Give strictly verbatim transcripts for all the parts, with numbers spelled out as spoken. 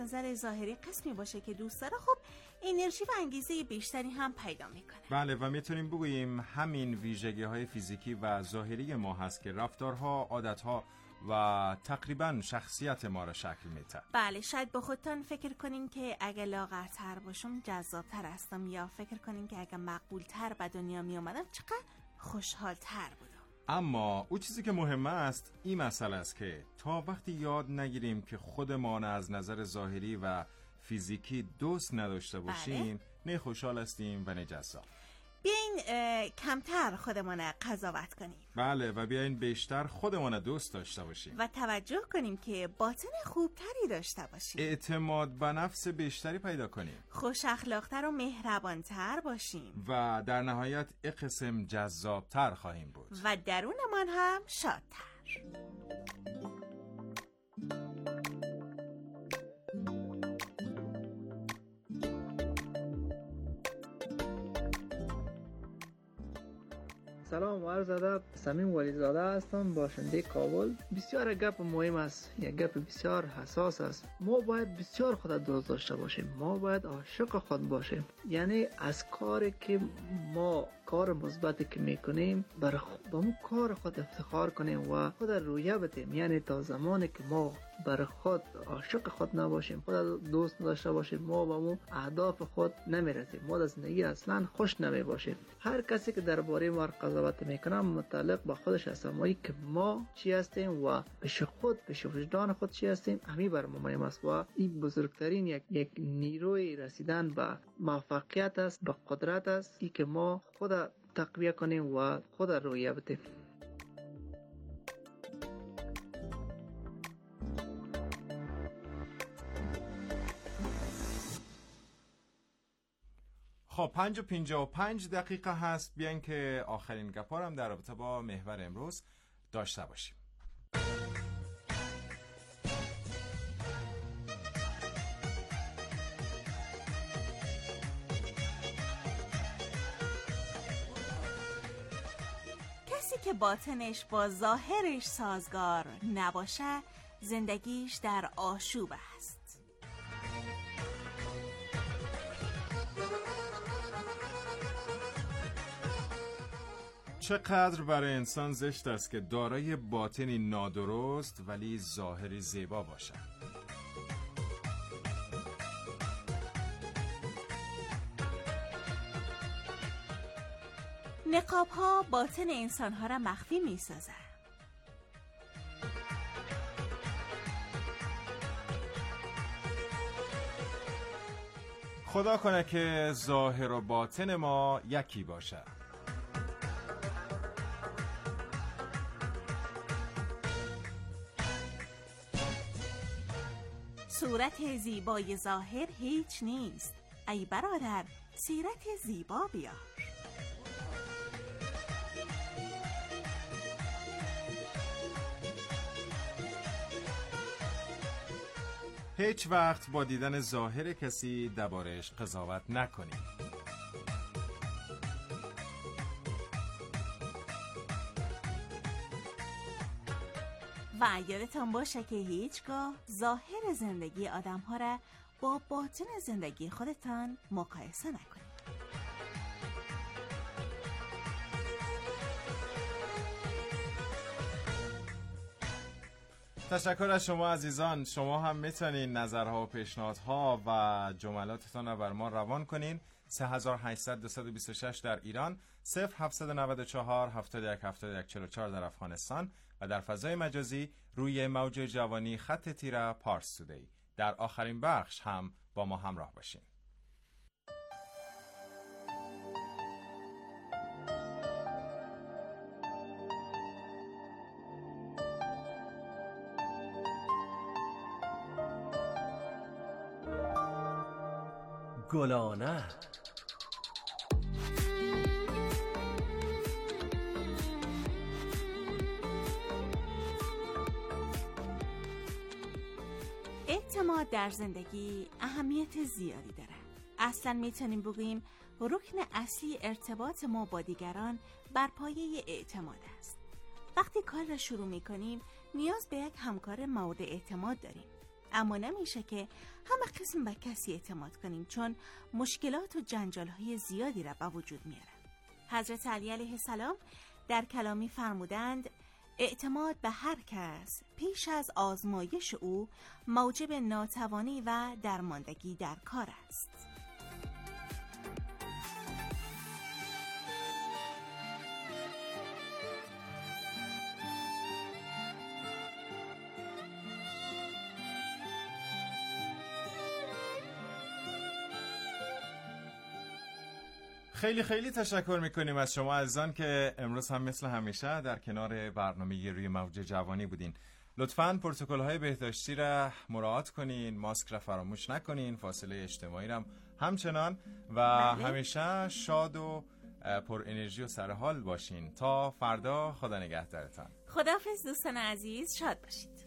نظر ظاهری قسمی باشه که دوست داره، خب انرژی و انگیزه بیشتری هم پیدا میکنه. بله، و میتونیم بگوییم همین ویژگی‌های فیزیکی و ظاهری ما هست که رفتارها، عادتها و تقریبا شخصیت ما را شکل میده. بله، شاید با خودتان فکر کنین که اگه لاغرتر باشم جذابتر هستم، یا فکر کنین که اگه مقبولتر به دنیا می اومدم چقدر خوشحالتر بودم. اما او چیزی که مهمه است این مسئله است که تا وقتی یاد نگیریم که خودمان از نظر ظاهری و فیزیکی دوست نداشته باشیم، بله، نه خوشحال هستیم و نه جذاب. بیاین کمتر خودمان قضاوت کنیم. بله، و بیاین بیشتر خودمان دوست داشته باشیم و توجه کنیم که باطن خوبتری داشته باشیم. اعتماد به نفس بیشتری پیدا کنیم. خوش اخلاقتر و مهربانتر باشیم. و در نهایت یک قسم جذابتر خواهیم بود. و درونمان هم شادتر. سلام و عرض ادب. صمیم ولیزاده هستم، باشنده کابل. بسیار گپ مهم است، یک گپ بسیار حساس است. ما باید بسیار خود دوست داشته باشیم، ما باید عاشق خود باشیم. یعنی از کاری که ما کار مثبتی که میکنیم بر با اون کار خود افتخار کنیم و خود رویه بدیم. یعنی تا زمانی که ما بر خود عاشق خود نباشیم، خود دوست نداشته باشیم، ما با اون اهداف خود نمیرسیم، ما در زندگی اصلا خوش نمی باشیم. هر کسی که درباره ما قضاوت میکنه متعلق با خودش است، اما که ما چی هستیم و پیش خود پیش وجدان خود چی هستیم همین بر ما مهم است. و این بزرگترین یک یک نیروی رسیدن به موفقیت است، به قدرت است، ای که ما خود تقویه کنیم و خود رویه بدیم. خب پنج و پنجاه و پنج دقیقه هست. بیاین که آخرین گپارم در رابطه با محور امروز داشته باشیم. کسی که باطنش با ظاهرش سازگار نباشه زندگیش در آشوب است. چقدر برای انسان زشت است که دارای باطنی نادرست ولی ظاهری زیبا باشد. نقاب ها باطن انسان ها را مخفی می سازند. خدا کنه که ظاهر و باطن ما یکی باشه. صورت زیبای ظاهر هیچ نیست، ای برادر سیرت زیبا بیار. هیچ وقت با دیدن ظاهر کسی درباره‌اش قضاوت نکنید. و یادتان باشه که هیچگاه ظاهر زندگی آدم ها را با باطن زندگی خودتان مقایسه نکنید. تشکر از شما عزیزان. شما هم میتونین نظرها و پیشنهادها و جملاتتان را بر ما روان کنین. سه هزار و هشتصد دویست و بیست و شش در ایران، صفر هفتصد و نود و چهار هفتاد و یک هفتاد و یک چهل و چهار در افغانستان و در فضای مجازی روی موج جوانی خط تیره پارس تودی. در آخرین بخش هم با ما همراه باشین. گلانه اعتماد در زندگی اهمیت زیادی داره. اصلا میتونیم بگوییم رکن اصلی ارتباط ما با دیگران بر پایه اعتماد است. وقتی کار را شروع میکنیم نیاز به یک همکار مورد اعتماد داریم. اما نمیشه که همه قسم به کسی اعتماد کنیم، چون مشکلات و جنجال‌های زیادی را به وجود میاره. حضرت علی علیه السلام در کلامی فرمودند اعتماد به هر کس پیش از آزمایش او موجب ناتوانی و درماندگی در کار است. خیلی خیلی تشکر میکنیم از شما عزیزان که امروز هم مثل همیشه در کنار برنامه روی موج جوانی بودین. لطفاً پروتکل‌های بهداشتی را مراعات کنین، ماسک را فراموش نکنین، فاصله اجتماعی را همچنان و بله. همیشه شاد و پر انرژی و سرحال باشین. تا فردا، خدا نگهدارتان. خداحافظ دوستان عزیز، شاد باشید.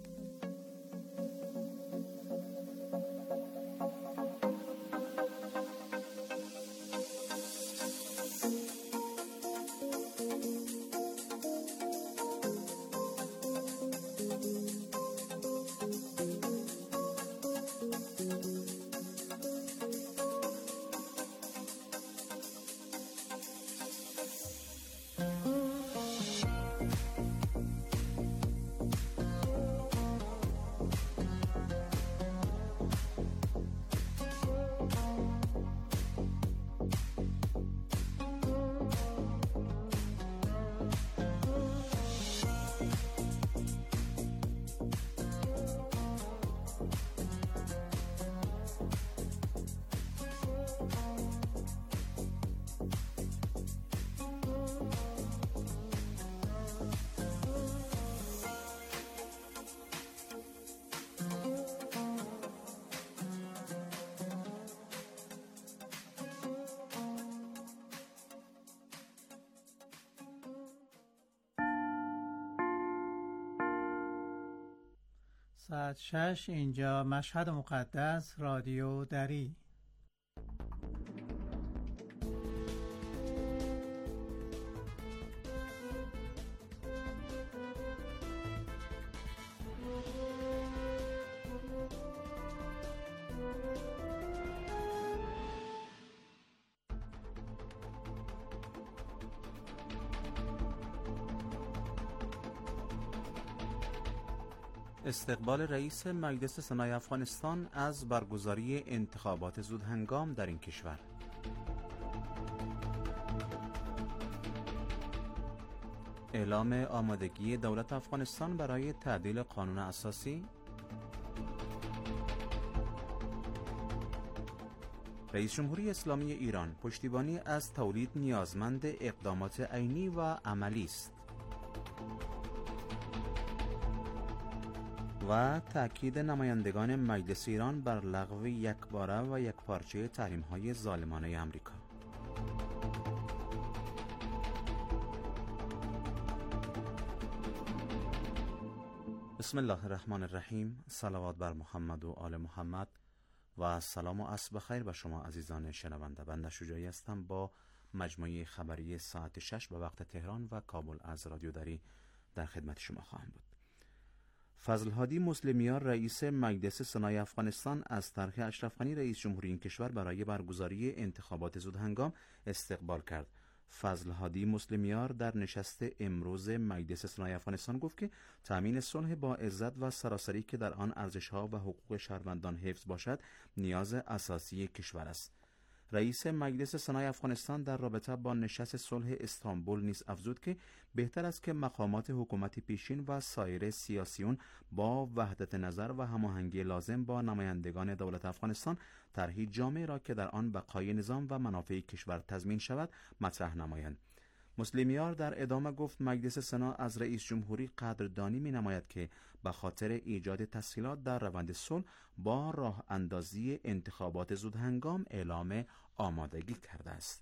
ساعت شش اینجا مشهد مقدس، رادیو دری. استقبال رئیس مجلس سنای افغانستان از برگزاری انتخابات زودهنگام در این کشور. اعلام آمادگی دولت افغانستان برای تعدیل قانون اساسی. رئیس جمهوری اسلامی ایران پشتیبانی از تولید نیازمند اقدامات عینی و عملی است. و تأکید نمایندگان مجلس ایران بر لغو یکباره و یکپارچه تحریم‌های ظالمانه آمریکا. بسم الله الرحمن الرحیم. صلوات بر محمد و آل محمد و سلام و عصر بخیر به شما عزیزان شنونده. بنده شجاعی هستم با مجموعه خبری ساعت شش به وقت تهران و کابل از رادیو دری در خدمت شما خواهم بود. فضل‌هادی مسلمیار رئیس مجلس سنای افغانستان از طرح اشرف غنی رئیس جمهوری این کشور برای برگزاری انتخابات زودهنگام استقبال کرد. فضل‌هادی مسلمیار در نشست امروز مجلس سنای افغانستان گفت که تأمین صلح با عزت و سراسری که در آن ارزش‌ها و حقوق شهروندان حفظ باشد نیاز اساسی کشور است. رئیس مجلس سنای افغانستان در رابطه با نشست صلح استانبول نیز افزود که بهتر است که مقامات حکومت پیشین و سایر سیاسیون با وحدت نظر و هماهنگی لازم با نمایندگان دولت افغانستان طرحی جامع را که در آن بقای نظام و منافع کشور تضمین شود مطرح نمایند. مسلمیار در ادامه گفت مجلس سنا از رئیس جمهوری قدردانی می نماید که به خاطر ایجاد تسهیلات در روند صلح با راه اندازی انتخابات زودهنگام اعلام آمادگی کرده است.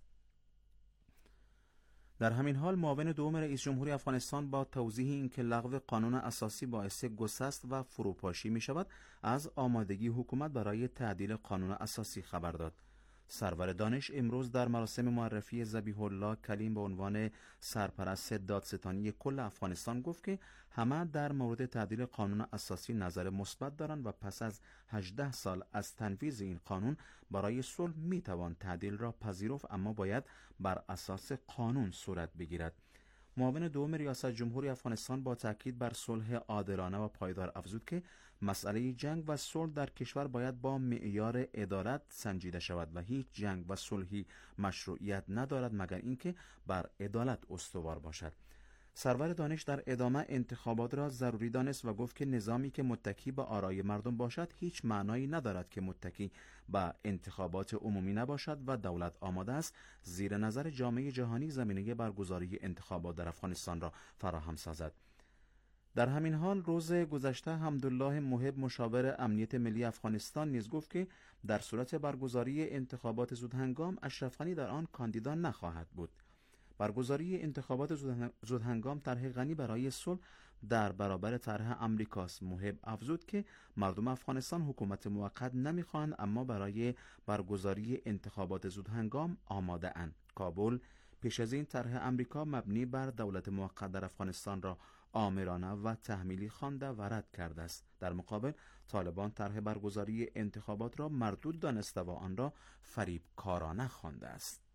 در همین حال معاون دوم رئیس جمهوری افغانستان با توضیح اینکه لغو قانون اساسی باعث گسست و فروپاشی می شود از آمادگی حکومت برای تعدیل قانون اساسی خبر داد. سرور دانش امروز در مراسم معرفی ذبیح الله کلیم به عنوان سرپرست دادستانی کل افغانستان گفت که همه در مورد تعدیل قانون اساسی نظر مثبت دارند و پس از هجده سال از تنفیذ این قانون برای صلح میتوان تعدیل را پذیرفت، اما باید بر اساس قانون صورت بگیرد. معاون دوم ریاست جمهوری افغانستان با تاکید بر صلح عادلانه و پایدار افزود که مسئله جنگ و صلح در کشور باید با معیار عدالت سنجیده شود و هیچ جنگ و صلحی مشروعیت ندارد مگر اینکه بر عدالت استوار باشد. سرور دانش در ادامه انتخابات را ضروری دانست و گفت که نظامی که متکی به آرای مردم باشد هیچ معنایی ندارد که متکی به انتخابات عمومی نباشد و دولت آماده است زیر نظر جامعه جهانی زمینه برگزاری انتخابات در افغانستان را فراهم سازد. در همین حال روز گذشته حمدالله محب مشاور امنیت ملی افغانستان نیز گفت که در صورت برگزاری انتخابات زودهنگام اشرف غنی در آن کاندیدا نخواهد بود. برگزاری انتخابات زودهنگام طرح غنی برای صلح در برابر طرح امریکاست. محب افزود که مردم افغانستان حکومت موقت نمیخواهند، اما برای برگزاری انتخابات زودهنگام آماده اند. کابل پیش از این طرح امریکا مبنی بر دولت موقت در افغانستان را آمرانه و تحمیلی خوانده و رد کرده است. در مقابل طالبان طرح برگزاری انتخابات را مردود دانسته و آن را فریبکارانه خوانده است.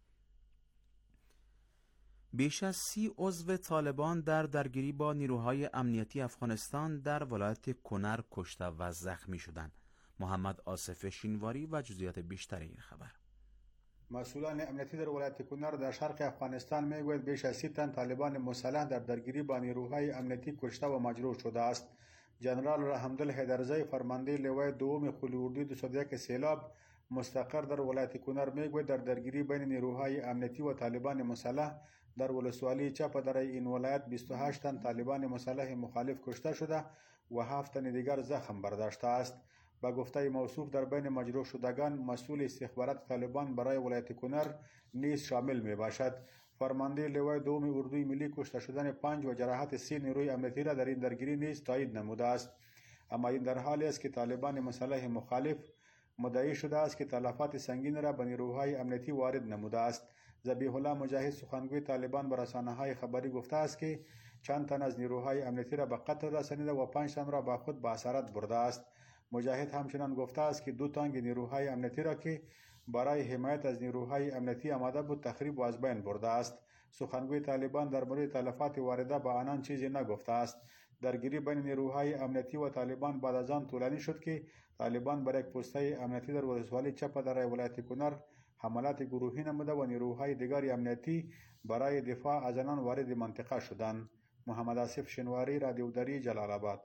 بیش از سی عضو طالبان در درگیری با نیروهای امنیتی افغانستان در ولایت کنر کشته و زخمی شدند. محمد آصف شینواری و جزئیات بیشتر این خبر. مسئولان امنیتی در ولایت کنر در شرق افغانستان میگویند بیش از سی تن طالبان مسلح در درگیری با نیروهای امنیتی کشته و مجروح شده است. جنرال رحمدل حیدرزی فرمانده لوای دوم خلی اردوی دویست و یک سیلاب مستقر در ولایت کنر میگوید در درگیری بین نیروهای امنیتی و طالبان مسلح در ولسوالی چپ در این ولایت بیست و هشت تن طالبان مسلح مخالف کشته شده و هفت تن دیگر زخم برداشته است. با گفته موصوف در بین مجروح شدگان مسئول استخبارات طالبان برای ولایت کنر نیز شامل می باشد. فرمانده لوای دوم اردوی ملی کشته شدن پنج و جراحت سی نیروی امنیتی را در این درگیری نیز تایید نموده است. اما این در حالی است که طالبان مسلح مخالف مدعی شده است که تلفات سنگین را به نیروهای امنیتی وارد نموده است. ذبیح الله مجاهد سخنگوی طالبان به رسانه‌های خبری گفته است که چند تن از نیروهای امنیتی را به قتل رسانیده و پنج تن را با خود به اسارت برده است. مجاهد همچنان گفته است که دو تانک نیروهای امنیتی را که برای حمایت از نیروهای امنیتی آماده بود تخریب و از بین برده است. سخنگوی طالبان در مورد تلفات وارده به آنان چیزی نگفته است. درگیری بین نیروهای امنیتی و طالبان بعد از آن طولانی شد که طالبان بر یک پسته امنیتی در ولسوالی چپ در ولایت کنر حملات گروهی نموده و نیروهای دیگر امنیتی برای دفاع از آنان وارد منطقه شدند. محمد آصف شینواری، رادیو دری، جلال آباد.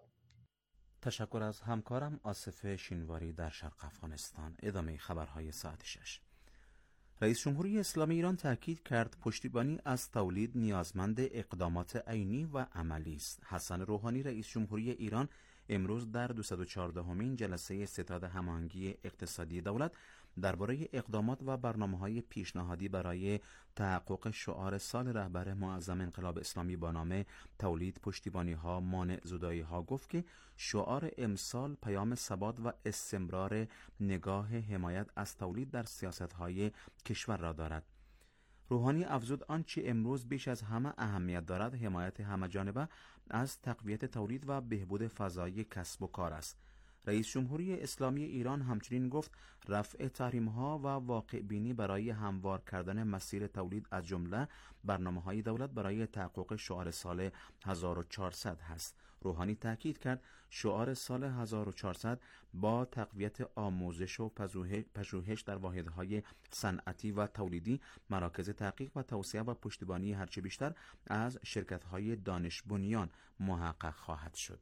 تشکر از همکارم آصف شینواری در شرق افغانستان. ادامه خبرهای ساعت شش. رئیس جمهوری اسلامی ایران تاکید کرد پشتیبانی از تولید نیازمند اقدامات عینی و عملی است. حسن روحانی رئیس جمهوری ایران امروز در دویست و چهاردهمین جلسه ستاد هماهنگی اقتصادی دولت درباره اقدامات و برنامه‌های پیشنهادی برای تحقق شعار سال رهبر معظم انقلاب اسلامی با نام تولید پشتیبانی‌ها مانع زدایی‌ها گفت که شعار امسال پیام ثبات و استمرار نگاه حمایت از تولید در سیاست‌های کشور را دارد. روحانی افزود آنچه امروز بیش از همه اهمیت دارد حمایت همه‌جانبه از تقویت تولید و بهبود فضای کسب و کار است. رئیس جمهوری اسلامی ایران همچنین گفت رفع تحریم‌ها و واقع بینی برای هموار کردن مسیر تولید از جمله برنامه‌های دولت برای تحقق شعار سال هزار و چهارصد هست. روحانی تاکید کرد شعار سال هزار و چهارصد با تقویت آموزش و پژوهش در واحدهای صنعتی و تولیدی، مراکز تحقیق و توسعه و پشتیبانی هرچه بیشتر از شرکت‌های دانش بنیان محقق خواهد شد.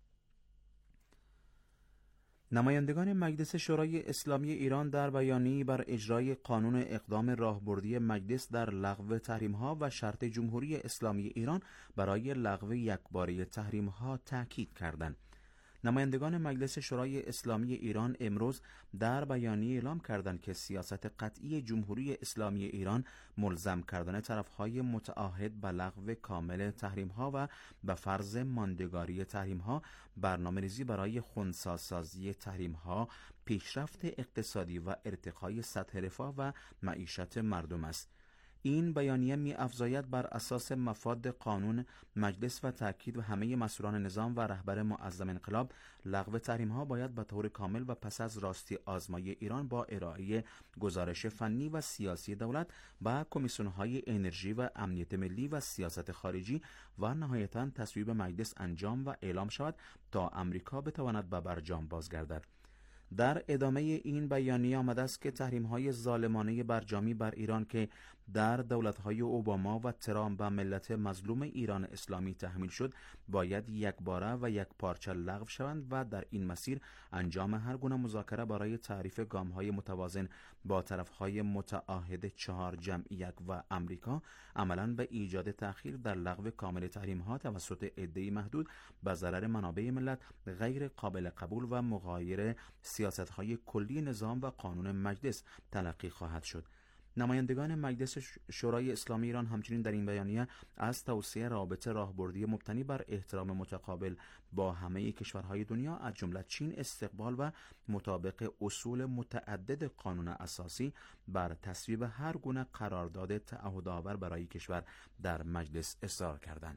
نمایندگان مجلس شورای اسلامی ایران در بیانیه‌ای بر اجرای قانون اقدام راهبردی مجلس در لغو تحریم‌ها و شرط جمهوری اسلامی ایران برای لغو یکباره تحریم‌ها تاکید کردند. نمایندگان مجلس شورای اسلامی ایران امروز در بیانیه اعلام کردند که سیاست قطعی جمهوری اسلامی ایران ملزم کردن طرفهای متعاهد به لغو کامل تحریم‌ها و به فرض ماندگاری تحریم‌ها، برنامه‌ریزی برای خنثی‌سازی تحریم‌ها، پیشرفت اقتصادی و ارتقای سطح رفاه و معیشت مردم است. این بیانیه می افزاید بر اساس مفاد قانون مجلس و تأکید و همه مسئولان نظام و رهبر معظم انقلاب، لغو تحریم ها باید به طور کامل و پس از راستی آزمایی ایران با ارائه گزارش فنی و سیاسی دولت با کمیسیون های انرژی و امنیت ملی و سیاست خارجی و نهایتاً تصویب مجلس انجام و اعلام شود تا امریکا بتواند به برجام بازگردد. در ادامه این بیانیه آمده است که تحریم‌های ظالمانه برجامی بر ایران که در دولت‌های اوباما و ترامپ به ملت مظلوم ایران اسلامی تحمیل شد باید یکباره و یک پارچه لغو شوند و در این مسیر انجام هر گونه مذاکره برای تعریف گام‌های متوازن با طرف‌های متعاهد چهار جمعیت و امریکا عملاً به ایجاد تأخیر در لغو کامل تحریم‌ها توسط عده‌ای محدود به ضرر منابع ملت غیر قابل قبول و مغایر سیاست‌های کلی نظام و قانون مجلس تلقی خواهد شد. نمایندگان مجلس شورای اسلامی ایران همچنین در این بیانیه از توسعه روابط راهبردی مبتنی بر احترام متقابل با همه کشورهای دنیا از جمله چین استقبال و مطابق اصول متعدد قانون اساسی بر تصویب هر گونه قرارداد تعهدآور برای کشور در مجلس اصرار کردند.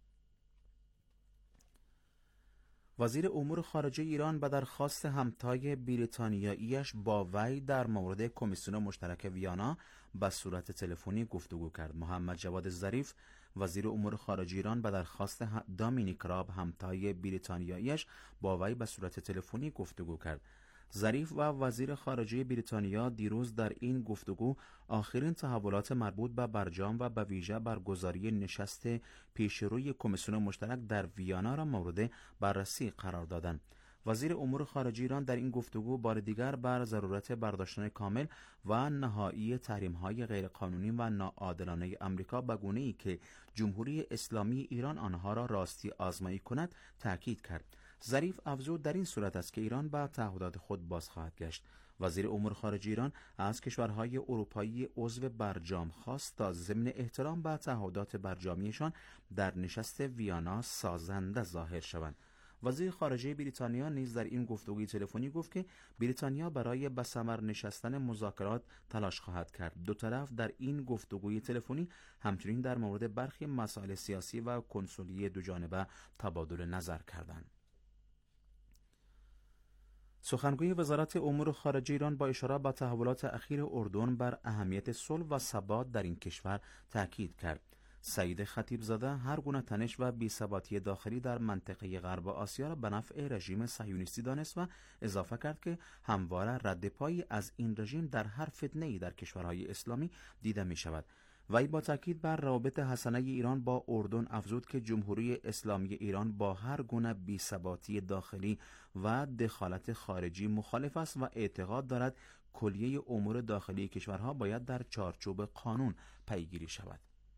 وزیر امور خارجه ایران به درخواست همتای بریتانیاییش با وی در مورد کمیسیون مشترک ویانا به صورت تلفنی گفتگو کرد. محمد جواد ظریف وزیر امور خارجه ایران به درخواست دامینیک راب همتای بریتانیاییش با وی به صورت تلفنی گفتگو کرد. ظریف و وزیر خارجه بریتانیا دیروز در این گفتگو آخرین تحولات مربوط به برجام و به ویژه برگزاری نشست پیشروی کمیسیون مشترک در ویانا را مورد بررسی قرار دادند. وزیر امور خارجه ایران در این گفتگو بار دیگر بر ضرورت برداشتن کامل و نهایی تحریم‌های غیرقانونی و ناعادلانه امریکا به گونه‌ای که جمهوری اسلامی ایران آنها را راستی آزمایی کند تاکید کرد. ظریف افزود در این صورت است که ایران به تعهدات خود باز خواهد گشت. وزیر امور خارجه ایران از کشورهای اروپایی عضو برجام خواست تا ضمن احترام به تعهدات برجامیشان در نشست ویانا سازنده ظاهر شوند. وزیر خارجه بریتانیا نیز در این گفتگوی تلفنی گفت که بریتانیا برای به ثمر نشستن مذاکرات تلاش خواهد کرد. دو طرف در این گفتگوی تلفنی همچنین در مورد برخی مسائل سیاسی و کنسولی دوجانبه تبادل نظر کردند. سخنگوی وزارت امور خارجه ایران با اشاره به تحولات اخیر اردن بر اهمیت صلح و ثبات در این کشور تاکید کرد. سعید خطیبزاده هر گونه تنش و بی‌ثباتی داخلی در منطقه غرب آسیا را به نفع رژیم صهیونیستی دانست و اضافه کرد که همواره رد پایی از این رژیم در هر فتنه‌ای در کشورهای اسلامی دیده می شود. وی با تاکید بر روابط حسنه ایران با اردن افزود که جمهوری اسلامی ایران با هر گونه بی‌ثباتی داخلی و دخالت خارجی مخالف است و اعتقاد دارد کلیه امور داخلی کشورها باید در چارچوب قانون پیگیری شود.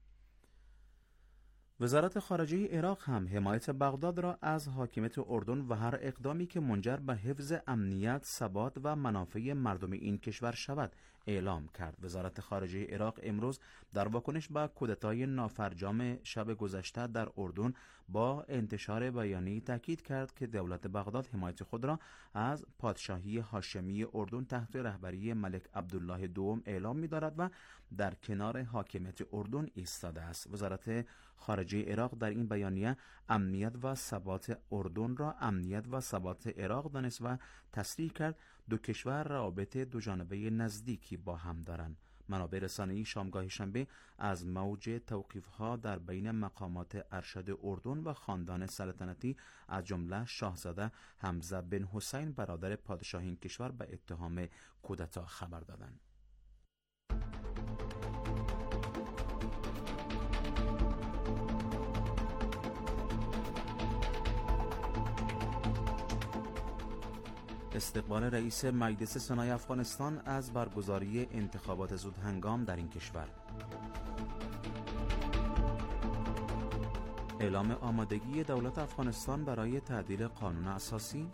وزارت خارجه عراق هم حمایت بغداد را از حاکمیت اردن و هر اقدامی که منجر به حفظ امنیت، ثبات و منافع مردم این کشور شود اعلام کرد. وزارت خارجه عراق امروز در واکنش به کودتای نافرجام شب گذشته در اردن با انتشار بیانیه‌ای تاکید کرد که دولت بغداد حمایت خود را از پادشاهی هاشمی اردن تحت رهبری ملک عبدالله دوم اعلام می‌دارد و در کنار حاکمیت اردن ایستاده است. وزارت خارجه عراق در این بیانیه امنیت و ثبات اردن را امنیت و ثبات عراق دانست و تصریح کرد دو کشور روابط دوجانبه نزدیکی با هم دارند. منابع رسانه‌ای شامگاه شنبه از موج توقیف‌ها در بین مقامات ارشد اردن و خاندان سلطنتی از جمله شاهزاده حمزه بن حسین برادر پادشاه این کشور به اتهام کودتا خبر دادند. استقبال رئیس مجلس سنای افغانستان از برگزاری انتخابات زودهنگام در این کشور. اعلام آمادگی دولت افغانستان برای تعدیل قانون اساسی.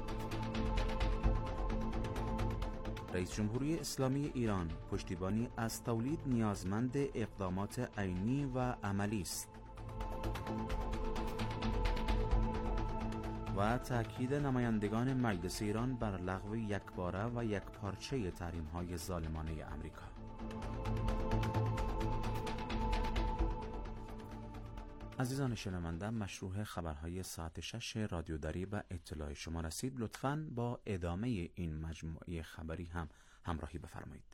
رئیس جمهوری اسلامی ایران: پشتیبانی از تولید نیازمند اقدامات عینی و عملی است. و تأکید نمایندگان مجلس ایران بر لغو یکباره و یکپارچه تحریم‌های ظالمانه آمریکا. عزیزان شنونده، مشروع خبرهای ساعت شش رادیو دری به اطلاع شما رسید. لطفاً با ادامه این مجموعه خبری هم همراهی بفرمایید.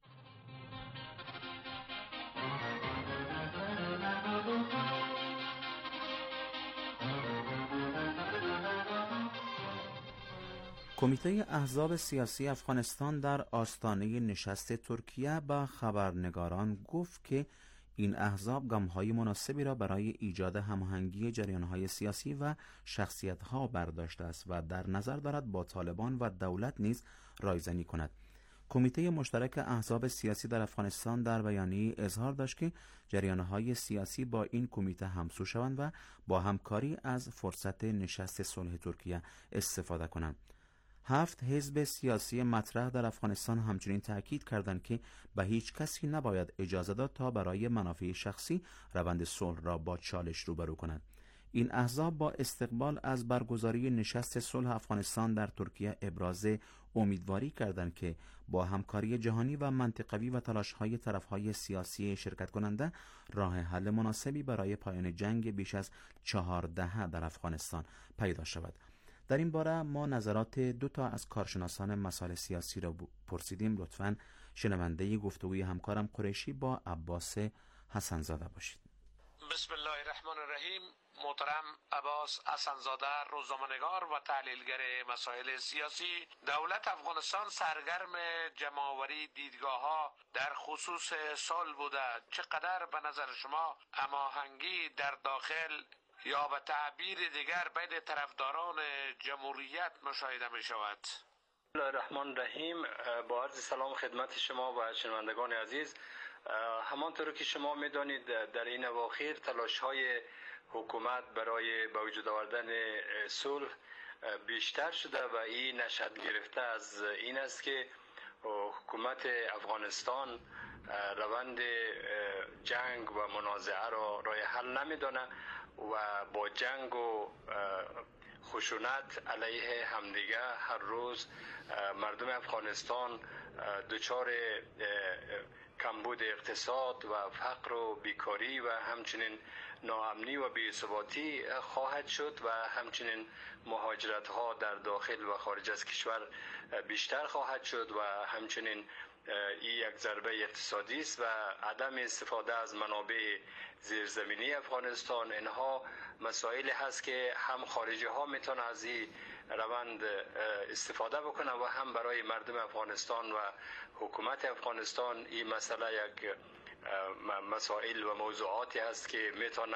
کمیته احزاب سیاسی افغانستان در آستانه نشست ترکیه با خبرنگاران گفت که این احزاب گام‌های مناسبی را برای ایجاد هماهنگی جریان‌های سیاسی و شخصیت‌ها برداشته است و در نظر دارد با طالبان و دولت نیز رایزنی کند. کمیته مشترک احزاب سیاسی در افغانستان در بیانیه اظهار داشت که جریان‌های سیاسی با این کمیته همسو شوند و با همکاری از فرصت نشست صلح ترکیه استفاده کنند. هفت حزب سیاسی مطرح در افغانستان همچنین تأکید کردند که به هیچ کسی نباید اجازه داد تا برای منافع شخصی روند صلح را با چالش روبرو کند. این احزاب با استقبال از برگزاری نشست صلح افغانستان در ترکیه ابراز امیدواری کردند که با همکاری جهانی و منطقوی و تلاش‌های طرف‌های سیاسی شرکت کننده راه حل مناسبی برای پایان جنگ بیش از چهار دهه در افغانستان پیدا شود. در این باره ما نظرات دو تا از کارشناسان مسائل سیاسی را پرسیدیم. لطفاً شنونده گفتگوی همکارم قریشی با عباس حسنزاده باشید. بسم الله الرحمن الرحیم. محترم عباس حسنزاده، روزنامه‌نگار و تحلیلگر مسائل سیاسی. دولت افغانستان سرگرم جمع‌آوری دیدگاه‌ها در خصوص صلح بوده. چقدر به نظر شما هماهنگی در داخل یا به تعبیر دیگر بین طرفداران جمهوریت مشاهده می شود؟ بسم الله الرحمن الرحیم. با عرض سلام خدمت شما و شنوندگان عزیز. همانطور که شما می دانید در این اواخر تلاش های حکومت برای به وجود آوردن صلح بیشتر شده و این نشأت گرفته از این است که حکومت افغانستان روند جنگ و منازعه را راه حل نمی‌داند و با جنگ و خشونت علیه همدیگه هر روز مردم افغانستان دچار کمبود اقتصاد و فقر و بیکاری و همچنین ناامنی و بی‌ثباتی خواهد شد و همچنین مهاجرت ها در داخل و خارج از کشور بیشتر خواهد شد و همچنین این یک ضربه اقتصادی است و عدم استفاده از منابع زیرزمینی افغانستان. اینها مسائلی هست که هم خارجی ها میتونن از این روند استفاده بکنن و هم برای مردم افغانستان و حکومت افغانستان این مسئله یک مسائل و موضوعاتی هست که میتونه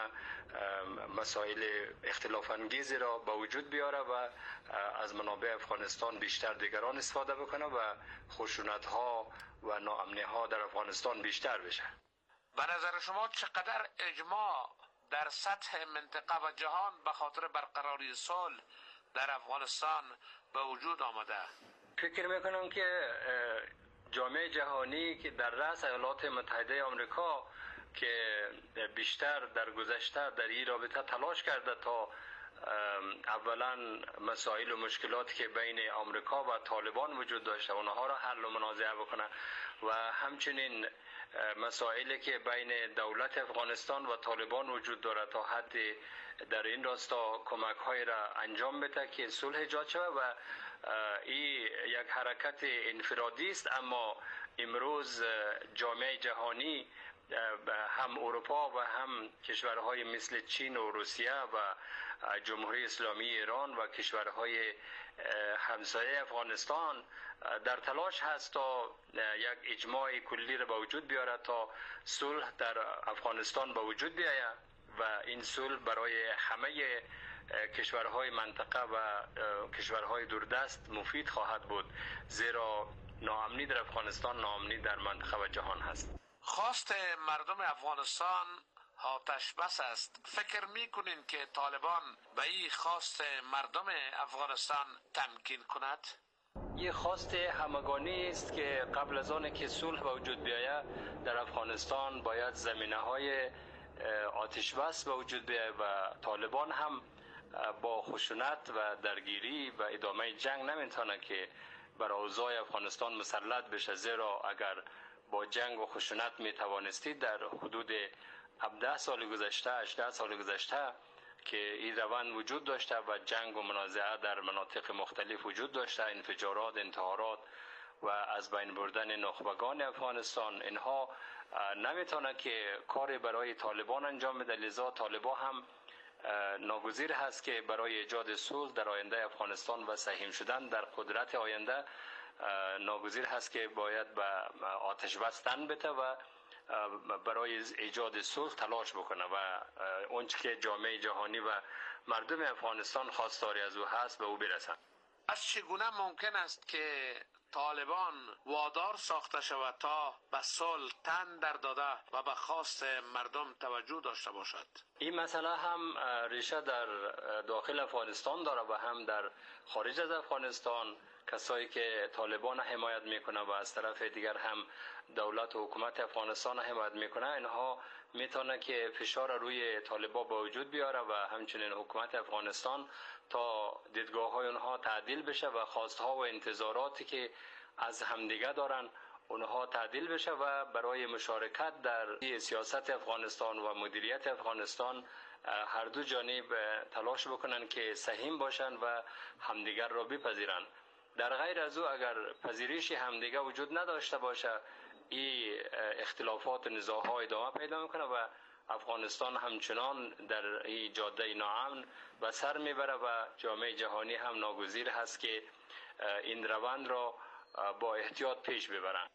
مسائل اختلاف انگیزی را به وجود بیاره و از منابع افغانستان بیشتر دیگران استفاده بکنه و خشونت ها و ناامنی ها در افغانستان بیشتر بشه. به نظر شما چقدر اجماع در سطح منطقه و جهان به خاطر برقراری صلح در افغانستان به وجود آمده؟ فکر میکنم که جامعه جهانی که در رأس ایالات متحده آمریکا که بیشتر در گذشته در این رابطه تلاش کرده تا اولا مسائل و مشکلاتی که بین آمریکا و طالبان وجود داشته اونها را حل و منازعه بکنه و همچنین مسائلی که بین دولت افغانستان و طالبان وجود دارد تا حد در این راستا کمک های را انجام بده که صلح ایجاد شود و این یک حرکت انفرادی است، اما امروز جامعه جهانی هم اروپا و هم کشورهای مثل چین و روسیه و جمهوری اسلامی ایران و کشورهای همسایه افغانستان در تلاش هست تا یک اجماع کلی را به وجود بیاره تا صلح در افغانستان به وجود بیاید و این صلح برای همه کشورهای منطقه و کشورهای دوردست مفید خواهد بود، زیرا ناامنی در افغانستان ناامنی در منطقه و جهان هست. خواست مردم افغانستان آتش بس است. فکر می کنین که طالبان به این خواست مردم افغانستان تمکین کند؟ یه خواست همگانی است که قبل از آن که صلح به وجود بیاید در افغانستان باید زمینه های آتش بس به وجود بیاید و طالبان هم با خشونت و درگیری و ادامه جنگ نمیتونه که بر اوضاع افغانستان مسلط بشه، زیرا اگر با جنگ و خشونت میتوانستید در حدود هفده سال گذشته هجده سال گذشته که این روند وجود داشته و جنگ و منازعه در مناطق مختلف وجود داشته، انفجارات، انتحارات و از بین بردن نخبگان افغانستان، اینها نمیتونه که کاری برای طالبان انجام بده. لذا طالبان هم ناگزیر هست که برای ایجاد صلح در آینده افغانستان و سهیم شدن در قدرت آینده ناگزیر هست که باید به آتش بس تن بده و برای ایجاد صلح تلاش بکنه و اونچه که جامعه جهانی و مردم افغانستان خواستاری از او هست به او برسن. از چگونه ممکن است که طالبان وادار ساخته شود تا به صلح تن در داده و به خواست مردم توجه داشته باشد؟ این مسئله هم ریشه در داخل افغانستان داره و هم در خارج از افغانستان. کسایی که طالبان حمایت میکنه و از طرف دیگر هم دولت و حکومت افغانستان حمایت میکنه، اینها میتونه که فشار روی طالبان با وجود بیاره و همچنین حکومت افغانستان تا دیدگاه های اونها تعدیل بشه و خواستها و انتظاراتی که از همدیگه دارن اونها تعدیل بشه و برای مشارکت در سیاست افغانستان و مدیریت افغانستان هر دو جانب تلاش بکنن که سهیم باشن و همدیگر را بپذیرن. در غیر از او اگر پذیرش همدیگه وجود نداشته باشه، این اختلافات و نزاع‌ها ادامه پیدا میکنه و افغانستان همچنان در این جاده ناامن و سر میبره و جامعه جهانی هم ناگزیر هست که این روند را با احتیاط پیش ببرن.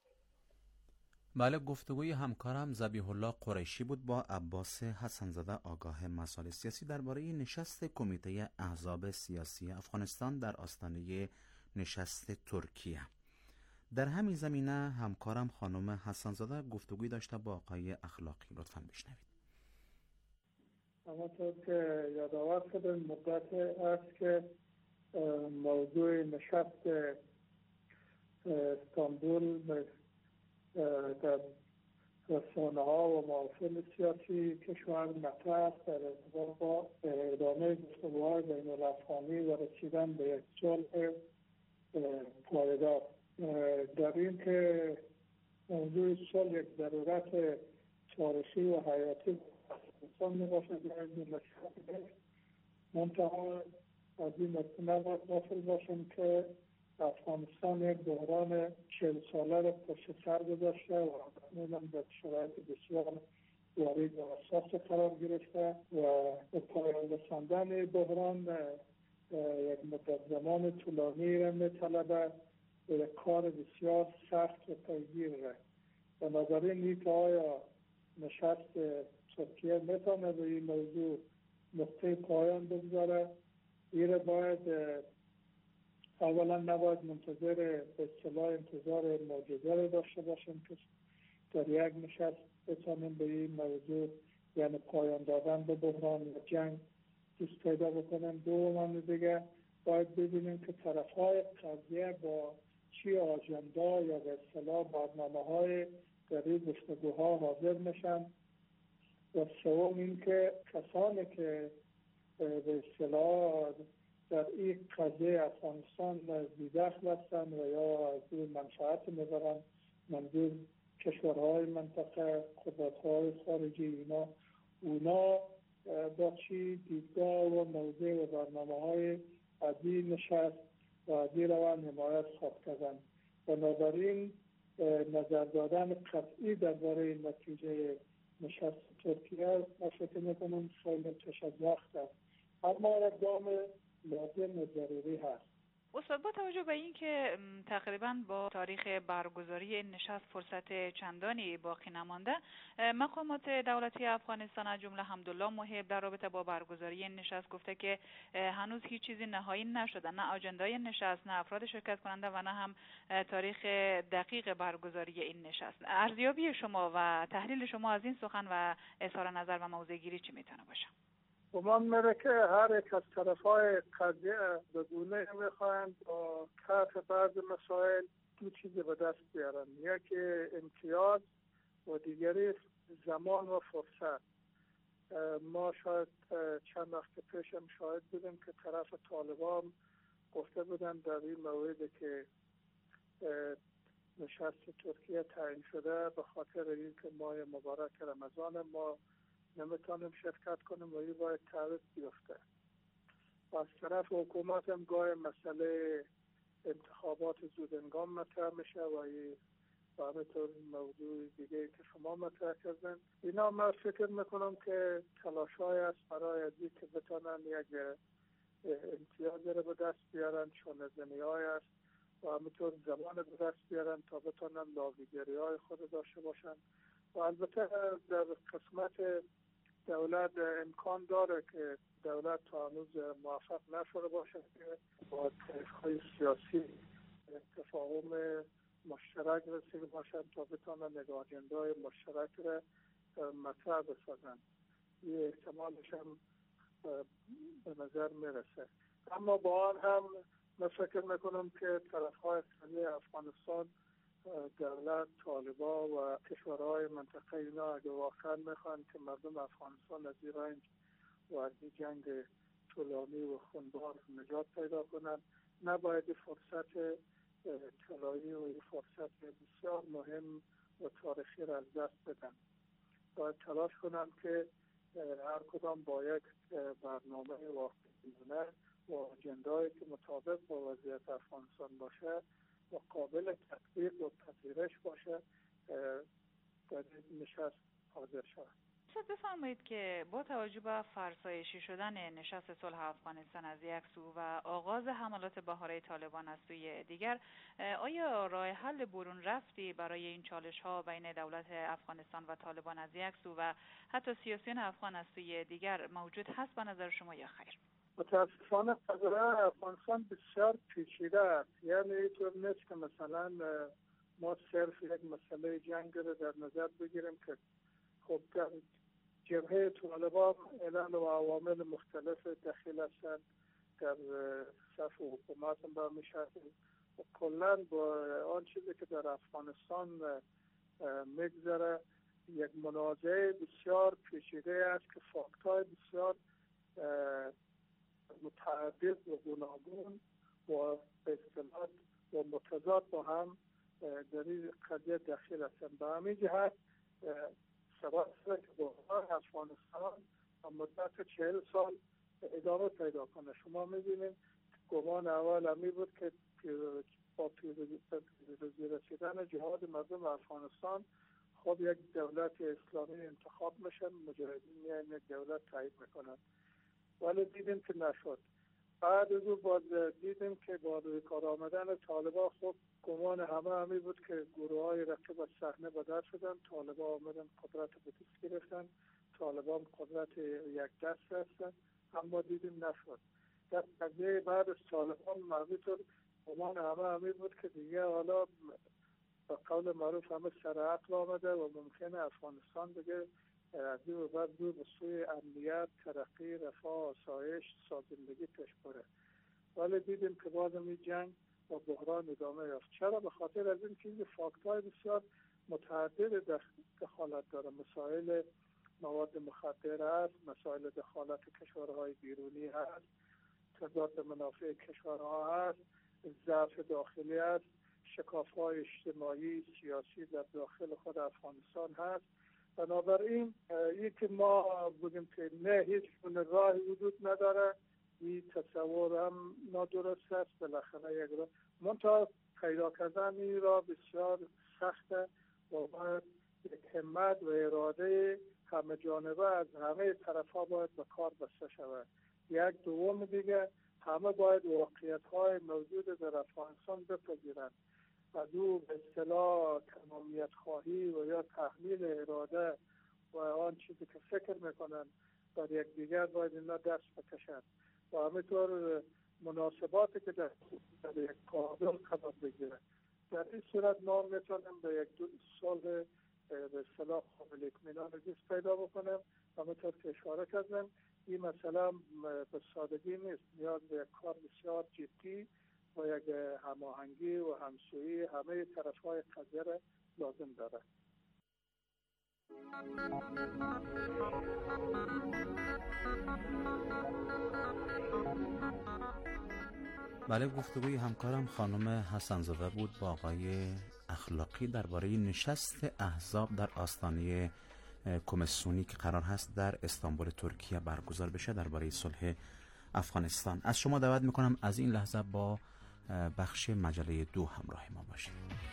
بله، گفتگوی همکارم ذبیح الله قریشی بود با عباس حسن‌زاده آگاه مسائل سیاسی درباره نشست کمیته احزاب سیاسی افغانستان در آستانه نشست ترکیه. در همین زمینه همکارم خانم حسن‌زاده گفتگوی داشته با آقای اخلاقی. لطفاً بشنوید. همانطور که یادآور شده مدت است که موضوع نشست استانبول در رسانه ها و محافل سیاسی کشور مطرح در ارتباط با ادامه گفتگوهای بین الافغانی و رسیدن به یک صلح پایدار. در این که موضوع صلح یک ضرورت تاریخی و حیاتی افغانستان می باشد، منتها از این نباید غافل باشیم که افغانستان یک بحران چهل ساله را پشت سر گذاشته و معمولا در شرایط بسیار وارد و حساس قرار گرفته و به پایان رساندن بحران یک مدت زمان طولانی را می‌طلبد و یک کار بسیار سخت و پیگیر را. بنابراین اینکه آیا نشست ترکیه میتونه به این موضوع نقطه پایان بگذاره، این را باید اولا نباید منتظر به اصطلاح انتظار معجزه داشته باشیم که در یک نشست بتونیم به این موضوع یعنی پایان دادن به بحران و جنگ دوست پیدا بکنیم. دوم دیگه باید ببینیم که طرف‌های قضیه با چی آژندا یا به اصطلاح برنامه‌های در این گفتگوها حاضر میشن و سوم این که کسانی که به اصطلاح در این قضیه افغانستان بی‌دخل هستند و یا از این منفعت میبرند، منظور کشورهای منطقه، قدرت‌های خارجی، اینا اونا با چی دیدگاه و موضوع و برنامه‌های از این نشست و از این روند حمایت خواهد کردند. بنابراین نظر دادن قطعی درباره نتیجه نشست ترکیه ما فکر می‌کنم خیلی پیش از وقت است، اما یک گام لازم و ضروری هست. استاد، با توجه به اینکه تقریبا با تاریخ برگزاری این نشست فرصت چندانی باقی نمانده، مقامات دولتی افغانستان از جمله حمدالله محب در رابطه با برگزاری این نشست گفته که هنوز هیچ چیزی نهایی نشده، نه آجندای نشست، نه افراد شرکت کننده و نه هم تاریخ دقیق برگزاری این نشست. ارزیابی شما و تحلیل شما از این سخن و اظهار نظر و موضع گیری چی میتونه باشه؟ گمان میره که هر یک از طرفای قضیه به گونه میخواهند با طرح بعض مسائل دو چیز به دست بیارن، یکی امتیاز و دیگری زمان و فرصت. ما شاید چند وقت پیش هم شاهد بودیم که طرف طالبان گفته بودن در این موعدی که نشست ترکیه تعیین شده به خاطر اینکه ماه مبارک رمضان ما نمیتونیم شرکت کنیم و این باید تعویض بیفته. و از طرف حکومت هم گاهی مسئله انتخابات زودهنگام مطرح میشه و این و همینطور موضوع دیگه که شما مطرح کردن. اینا من فکر میکنم که تلاش های است برای از این که بتونن یک امتیاز رو به دست بیارن، شانزنی های است و همینطور زمان به دست بیارن تا بتونن لاویگری های خود داشته باشن. و البته در قسمت دولت امکان داره که دولت تا هنوز موفق نشده باشه که با طرف‌های سیاسی تفاهم مشترک رسیده باشن تا بتونن یک آجندای مشترک را مطرح بسازن. این احتمالش هم به نظر میرسه. اما با آن هم من فکر میکنم که طرف‌های اصلی افغانستان، دولت، طالبان و کشورهای منطقه اینا اگه واقعا میخوان که مردم افغانستان از این رنج و از این جنگ طولانی و خونبار نجات پیدا کنن، نباید فرصت طلایی و این فرصت بسیار مهم و تاریخی را از دست بدن. باید تلاش کنن که هر کدام با یک برنامه واقعیانه و آجنده‌ای که مطابق با وضعیت افغانستان باشه و قابل تطبیق و پذیرش باشه در این نشست حاضر شود. بفرمایید که با توجه به فرسایشی شدن نشست صلح افغانستان از یک سو و آغاز حملات بهاره طالبان از سوی دیگر، آیا راه حل برون رفتی برای این چالش ها بین دولت افغانستان و طالبان از یک سو و حتی سیاسیون افغان از سوی دیگر موجود هست به نظر شما یا خیر؟ متاسفانه قضیه افغانستان بسیار پیچیده است. یعنی اینطور نیست که مثلا ما صرف یک مسئله جنگ رو در نظر بگیریم که خب در جبهه طالبان علل و عوامل مختلف دخیل هستند، در صف حکومت هم برمیشه و کلا با آن چیزی که در افغانستان میگذره یک منازعه بسیار پیچیده است که فاکت‌های بسیار متعدد و گوناگون و به اصطلاح و متضاد با هم در این قضیه دخیل هستند. به همین جهت سبب شده که بحران افغانستان مدت چهل سال ادامه پیدا کنه. شما می‌بینید گمان اول همی بود که با پیروزی رسیدن جهاد مردم افغانستان خود یک دولت اسلامی انتخاب میشن، مجاهدین میان یک دولت تایید میکنن، ولی دیدیم که نشد. بعد از اون باز دیدیم که با روی کار آمدن طالبان خب گمان همه همی بود که گروه های رقیب از صحنه بدر شدن، طالبان آمدن قدرت به دست گرفتن، طالبان قدرت یک دست هستن، اما دیدیم نشد. در قضیه بعد از طالبان همینطور گمان همه همی بود که دیگه حالا به قول معروف همه سر عقل آمده و ممکنه افغانستان دیگه از این و بعد دور به سوی امنیت، ترقی، رفاه، آسایش، سازندگی پیش بره. ولی دیدیم که بازم این جنگ و بحران ادامه یافت. چرا؟ به خاطر از این که فاکت‌های بسیار متعدد دخالت داره. مسائل مواد مخدر است، مسائل دخالت کشورهای بیرونی هست، تضاد منافع کشورها هست، ضعف داخلی است، شکاف‌های اجتماعی سیاسی در داخل خود افغانستان هست. بنابراین این که ما بودیم که نه هیچ گونه راهی وجود نداره، این تصور هم نادرست است. بالاخره یک راه منتها پیدا کردن این راه بسیار سخته و باید یک همت و اراده همه جانبه از همه طرف ها باید به کار بسته شود. یک دوم دیگه همه باید واقعیت های موجود در افغانستان بپذیرند. از او به اصطلاح تمامیت خواهی و یا تحمیل اراده و آن چیزی که فکر میکنن بر یک دیگر باید اینا دست بکشند و همینطور مناسباتی که در, در یک کابل قرار بگیره. در این صورت ما میتونیم به یک دو سال به اصطلاح قابل اطمینان زیست پیدا بکنیم. همینطور که اشاره کردم این مثلا به سادگی نیست، نیاز به یک کار بسیار جدی و یک هماهنگی و همسویی همه طرف‌های قضیه را لازم داره. بله، گفتگوی همکارم خانم حسن‌زاده بود با آقای اخلاقی درباره نشست احزاب در آستانه کمیسیونی که قرار هست در استانبول ترکیه برگزار بشه درباره صلح افغانستان. از شما دعوت میکنم از این لحظه با بخش مجله دو همراه ما باشید.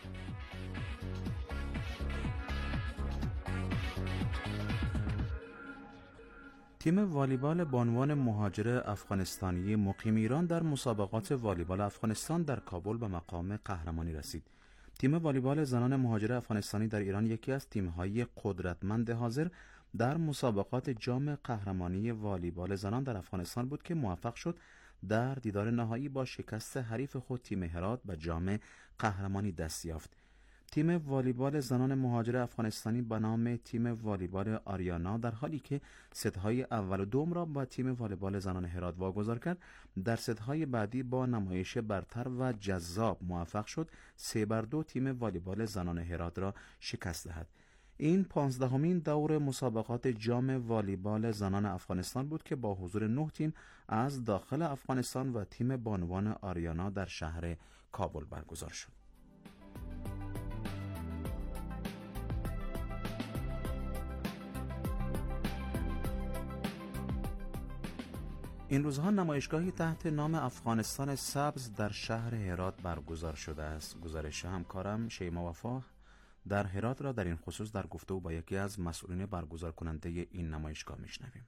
تیم والیبال بانوان مهاجر افغانستانی مقیم ایران در مسابقات والیبال افغانستان در کابل به مقام قهرمانی رسید. تیم والیبال زنان مهاجر افغانستانی در ایران یکی از تیم‌های قدرتمند حاضر در مسابقات جام قهرمانی والیبال زنان در افغانستان بود که موفق شد در دیدار نهایی با شکست حریف خود تیم هرات به جام قهرمانی دست یافت. تیم والیبال زنان مهاجر افغانستانی به نام تیم والیبال آریانا در حالی که ست‌های اول و دوم را با تیم والیبال زنان هرات واگذار کرد، در ست‌های بعدی با نمایش برتر و جذاب موفق شد سه بر دو تیم والیبال زنان هرات را شکست دهد. این پانزدهمین دور مسابقات جام والیبال زنان افغانستان بود که با حضور نه تیم از داخل افغانستان و تیم بانوان آریانا در شهر کابل برگزار شد. این روزها نمایشگاهی تحت نام افغانستان سبز در شهر هرات برگزار شده است. گزارش همکارم شیما وفا در هرات را در این خصوص در گفتگو با یکی از مسئولین برگزار کننده این نمایشگاه میشنویم.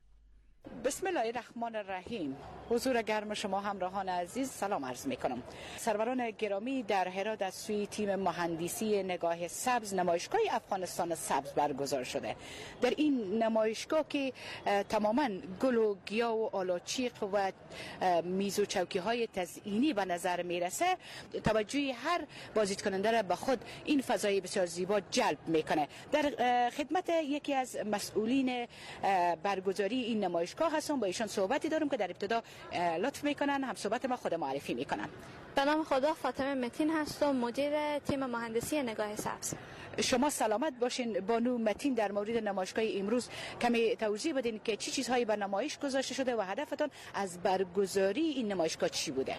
بسم الله الرحمن الرحیم. حضور گرم شما همراهان عزیز سلام عرض می کنم. سروران گرامی، در هرات از سوی تیم مهندسی نگاه سبز نمایشگاه افغانستان سبز برگزار شده. در این نمایشگاه که تماما گل و گیا و آلاچیق و میز و چوکی های تزئینی به نظر می رسه، توجه هر بازدید کننده را به خود این فضای بسیار زیبا جلب میکنه. در خدمت یکی از مسئولین برگزاری این نمایشگاه هستم، با ایشان صحبتی دارم که در ابتدا لطف میکنن هم صحبت ما خود معرفی میکنن. به نام خدا فاطمه متین هستم، مدیر تیم مهندسی نگاه سبز. شما سلامت باشین. بانو متین، در مورد نمایشگاه امروز کمی توضیح بدین که چی چیزهایی به نمایش گذاشته شده و هدفتون از برگزاری این نمایشگاه چی بوده؟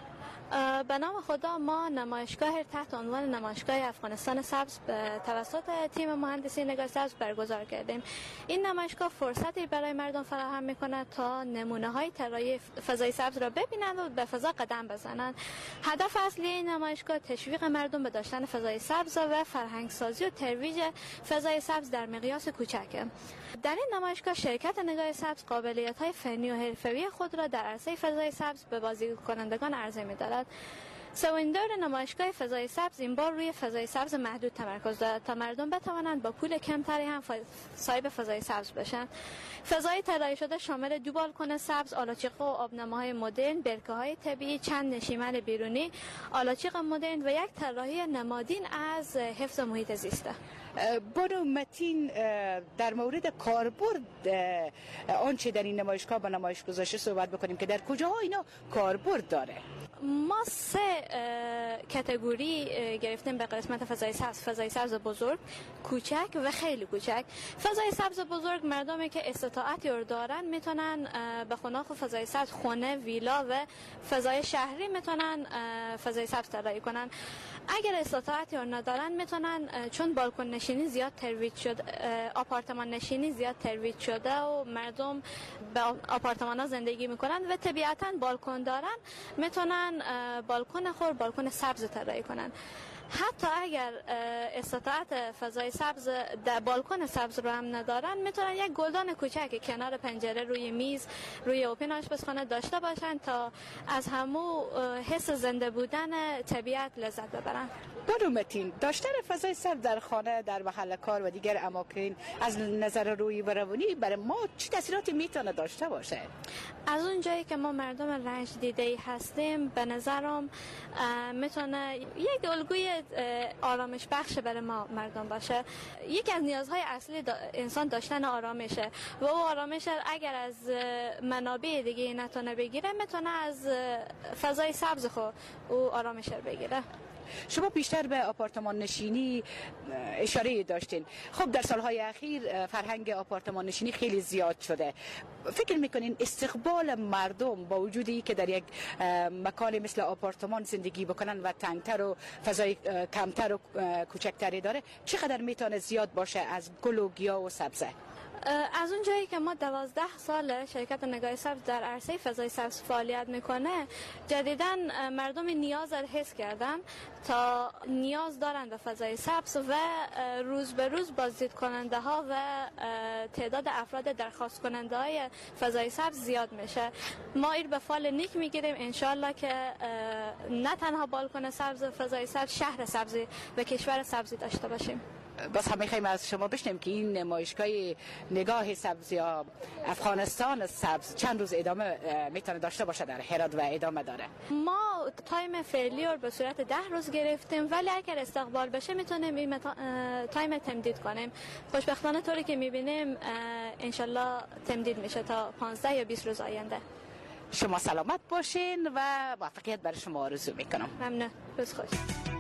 به نام خدا ما نمایشگاه تحت عنوان نمایشگاه افغانستان سبز به توسط تیم مهندسی نگاه سبز برگزار کردیم. این نمایشگاه فرصتی برای مردم فراهم میکنه تا نمونه های طراحی فضای سبز را ببینند و به فضا قدم بزنند. هدف اصلی این نمایشگاه تشویق مردم به داشتن فضای سبز و فرهنگ سازی و ترویج فضای سبز در مقیاس کوچک. در این نمایشگاه شرکت نگاه سبز قابلیت های فنی و حرفه‌ای خود را در عرصه فضای سبز به بازدید کنندگان عرضه می‌دارد. سومین دور نمایشگاه فضای سبز این بار روی فضای سبز محدود تمرکز دارد تا مردم بتوانند با پول کمتری هم صاحب فضای سبز بشن. فضای طراحی شده شامل دو بالکن سبز، آلاچیق و آبنماهای مدرن، برکه‌های طبیعی، چند نشیمن بیرونی، آلاچیق مدرن و یک طراحی نمادین از حفظ محیط زیست. بانو متین، در مورد کاربرد آنچه در این نمایشگاه به نمایش گذاشته صحبت بکنیم که در کجاها اینا کاربرد داره. ما سه کاتگوری گرفتیم به قسمت فضای سبز: فضای سبز بزرگ، کوچک و خیلی کوچک. فضای سبز بزرگ مردمی که استطاعتی رو دارن میتونن به خناق فضای سبز خونه، ویلا و فضای شهری میتونن فضای سبز طراحی کنن. اگر استطاعتی رو ندارن میتونن، چون بالکن نشینی زیاد ترویج شده، آپارتمان نشینی زیاد ترویج شده و مردم به آپارتمان ها زندگی میکنن و طبیعتا بالکن دارن، میتونن بالکن خور، بالکن سبز طراحی کنن. حتی اگر استطاعت فضای سبز در بالکن سبز رو هم ندارن، میتونن یک گلدان کوچک کنار پنجره روی میز روی اوپن آشپزخانه داشته باشن تا از همو حس زنده بودن طبیعت لذت ببرن. بانو متین، داشتن فضای سبز در خانه، در محل کار و دیگر اماکن از نظر روحی و روانی برای ما چه تاثیراتی میتونه داشته باشه؟ از اون جایی که ما مردم رنج دیده هستیم، به نظرم میتونه یک الگوی آرامش بخش برای ما مردم باشه. یکی از نیازهای اصلی دا انسان داشتن آرامشه و او آرامش اگر از منابع دیگه نتونه بگیره، میتونه از فضای سبز خود او آرامش بگیره. شما بیشتر به آپارتمان نشینی اشاره داشتین. خب در سالهای اخیر فرهنگ آپارتمان نشینی خیلی زیاد شده. فکر میکنین استقبال مردم با وجودی که در یک مکان مثل آپارتمان زندگی بکنن و تنگتر و فضای کمتر و کوچکتری داره، چقدر میتونه زیاد باشه از گل و گیاه و سبزه؟ از اون جایی که ما دوازده سال شرکت نگاه سبز در عرصه فضای سبز فعالیت میکنه، جدیداً مردم نیاز را حس کردن تا نیاز دارن به فضای سبز و روز به روز بازدید کننده ها و تعداد افراد درخواست کننده های فضای سبز زیاد میشه. ما این به فال نیک میگیریم انشالله که نه تنها بالکن سبز فضای سبز، شهر سبزی و کشور سبزی داشته باشیم. بس هم میخوایم از شما بشنیم که این نمایشگاه نگاه سبز یا افغانستان سبز چند روز ادامه میتونه داشته باشه در هرات و ادامه داره؟ ما تایم فعلی رو به صورت ده روز گرفتیم، ولی اگر استقبال بشه میتونیم این تایم تمدید کنیم. خوشبختانه طوری که میبینیم انشالله تمدید میشه تا پانزده یا بیست روز آینده. شما سلامت باشین و موفقیت برای شما آرزو میکنم. ممنون. روز خوش.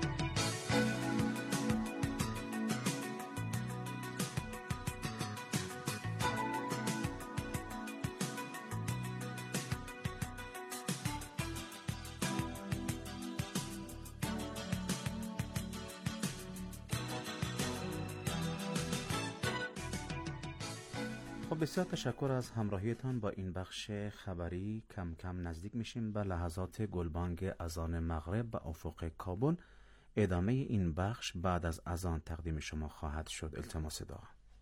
خب بسیار تشکر از همراهیتان با این بخش خبری. کم کم نزدیک میشیم به لحظات گلبانگ اذان مغرب و افق کابل. ادامه این بخش بعد از اذان تقدیم شما خواهد شد. التماس دعا.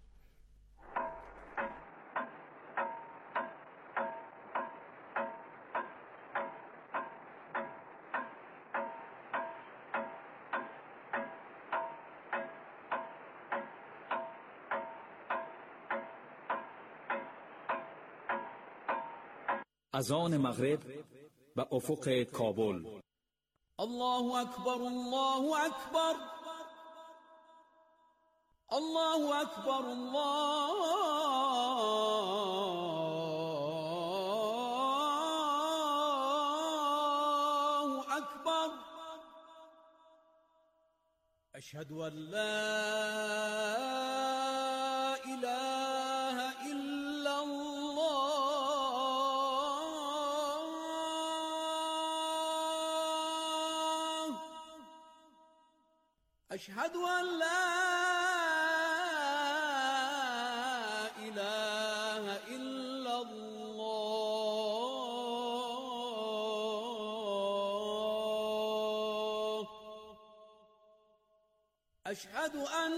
اذان مغرب به افق کابل. الله اکبر، الله اکبر، الله اکبر، الله اکبر. اشهد ان لا اله الا الله. اشهد ان لا اله الا الله. اشهد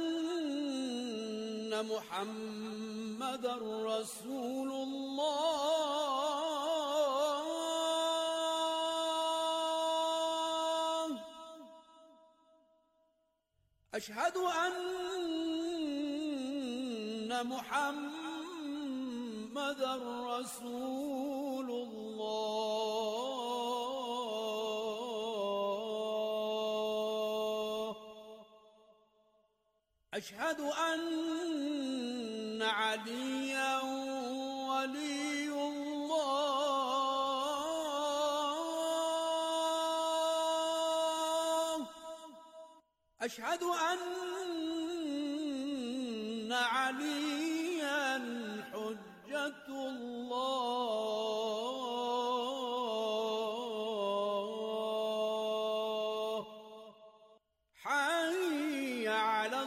ان محمد رسول الله. اشهد ان محمد رسول الله. اشهد ان عليا ولي الله. اشهد ان عليا حجة الله. حي على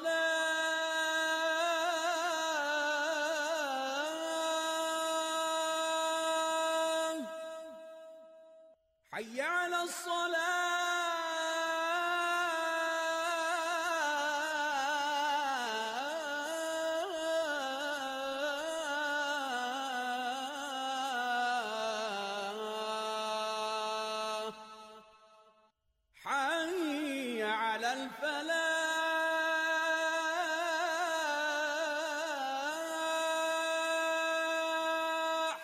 الصلاة، حي على الصلاة. الفلاح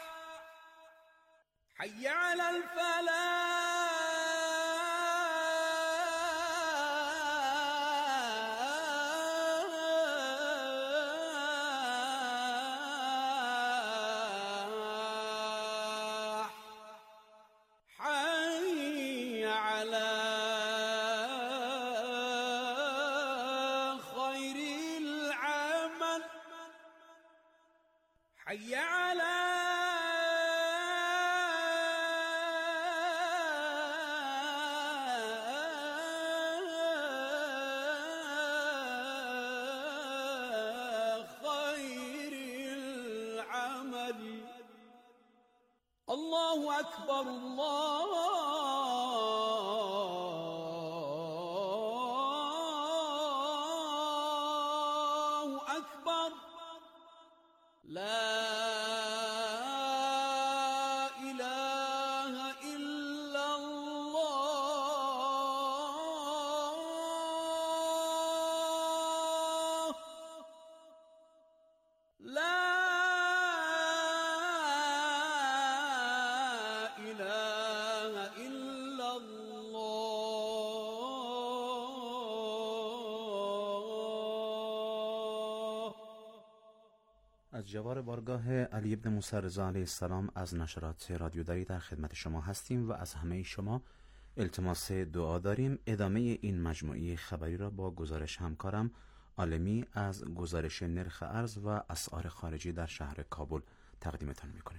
حي على الفلاح حي على خير العمل حي على خير العمل الله أكبر الله أكبر لا إله إلا الله لا إله إلا الله. از جوار بارگاه علی بن موسی رضا علیه السلام از نشرات رادیو دری در خدمت شما هستیم و از همه شما التماس دعا داریم. ادامه این مجموعه خبری را با گزارش همکارم عالمی از گزارش نرخ ارز و اسعار خارجی در شهر کابل تقدیمتان میکنیم.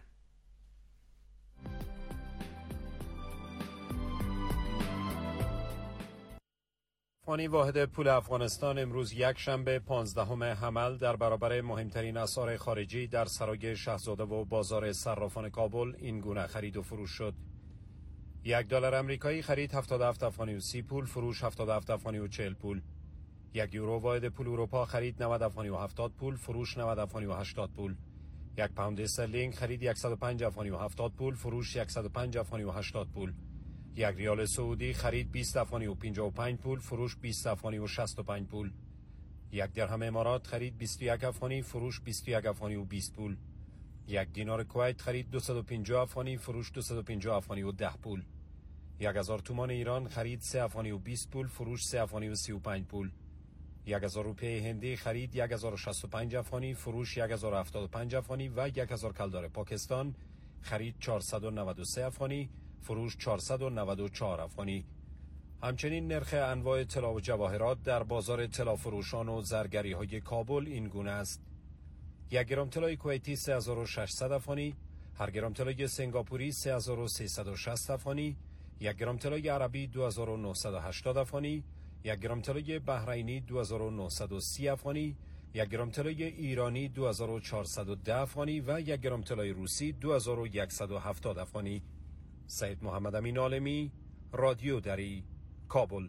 فانی واحد پول افغانستان امروز یک شنبه پانزدهم حمل در برابر مهمترین اسعار خارجی در سرای شاهزاده و بازار صرافان کابل این گونه خرید و فروش شد. یک دلار امریکایی خرید هفتاد و هفت افغانی و سی پول، فروش هفتاد و هفت افغانی و چهل پول. یک یورو واحد پول اروپا خرید نود افغانی و هفتاد پول، فروش نود افغانی و هشتاد پول. یک پوند استرلینگ خرید صد و پنج افغانی و هفتاد پول، فروش صد و پنج افغانی و هشتاد پول. یک ریال سعودی خرید بیست افغانی و پنجاه و پنج پول، فروش بیست افغانی و شصت و پنج پول. یک درهم امارات خرید بیست و یک افغانی، فروش بیست و یک افغانی و بیست پول. یک دینار کویت خرید دویست و پنجاه افغانی، فروش دویست و پنجاه افغانی و ده پول. یک هزار تومان ایران خرید سه افغانی و بیست پول، فروش سه افغانی و سی و پنج پول. یک هزار روپیه هندی خرید یک هزار و شصت و پنج افغانی، فروش یک هزار و هفتاد و پنج افغانی و یک هزار کلدار پاکستان خرید چهارصد و نود و سه افغانی، فروش چهارصد و نود و چهار افغانی. همچنین نرخ انواع طلا و جواهرات در بازار طلا فروشان و زرگری های کابل این گونه است: یک گرم طلای کویتی سه هزار و ششصد افغانی، هر گرم طلای سنگاپوری سه هزار و سیصد و شصت افغانی، یک گرم طلای عربی دو هزار و نهصد و هشتاد افغانی، یک گرم طلای بحرینی دو هزار و نهصد و سی افغانی، یک گرم طلای ایرانی دو هزار و چهارصد و ده افغانی و یک گرم طلای روسی دو هزار و صد و هفتاد افغانی. سید محمد امین عالمی، رادیو دری، کابل.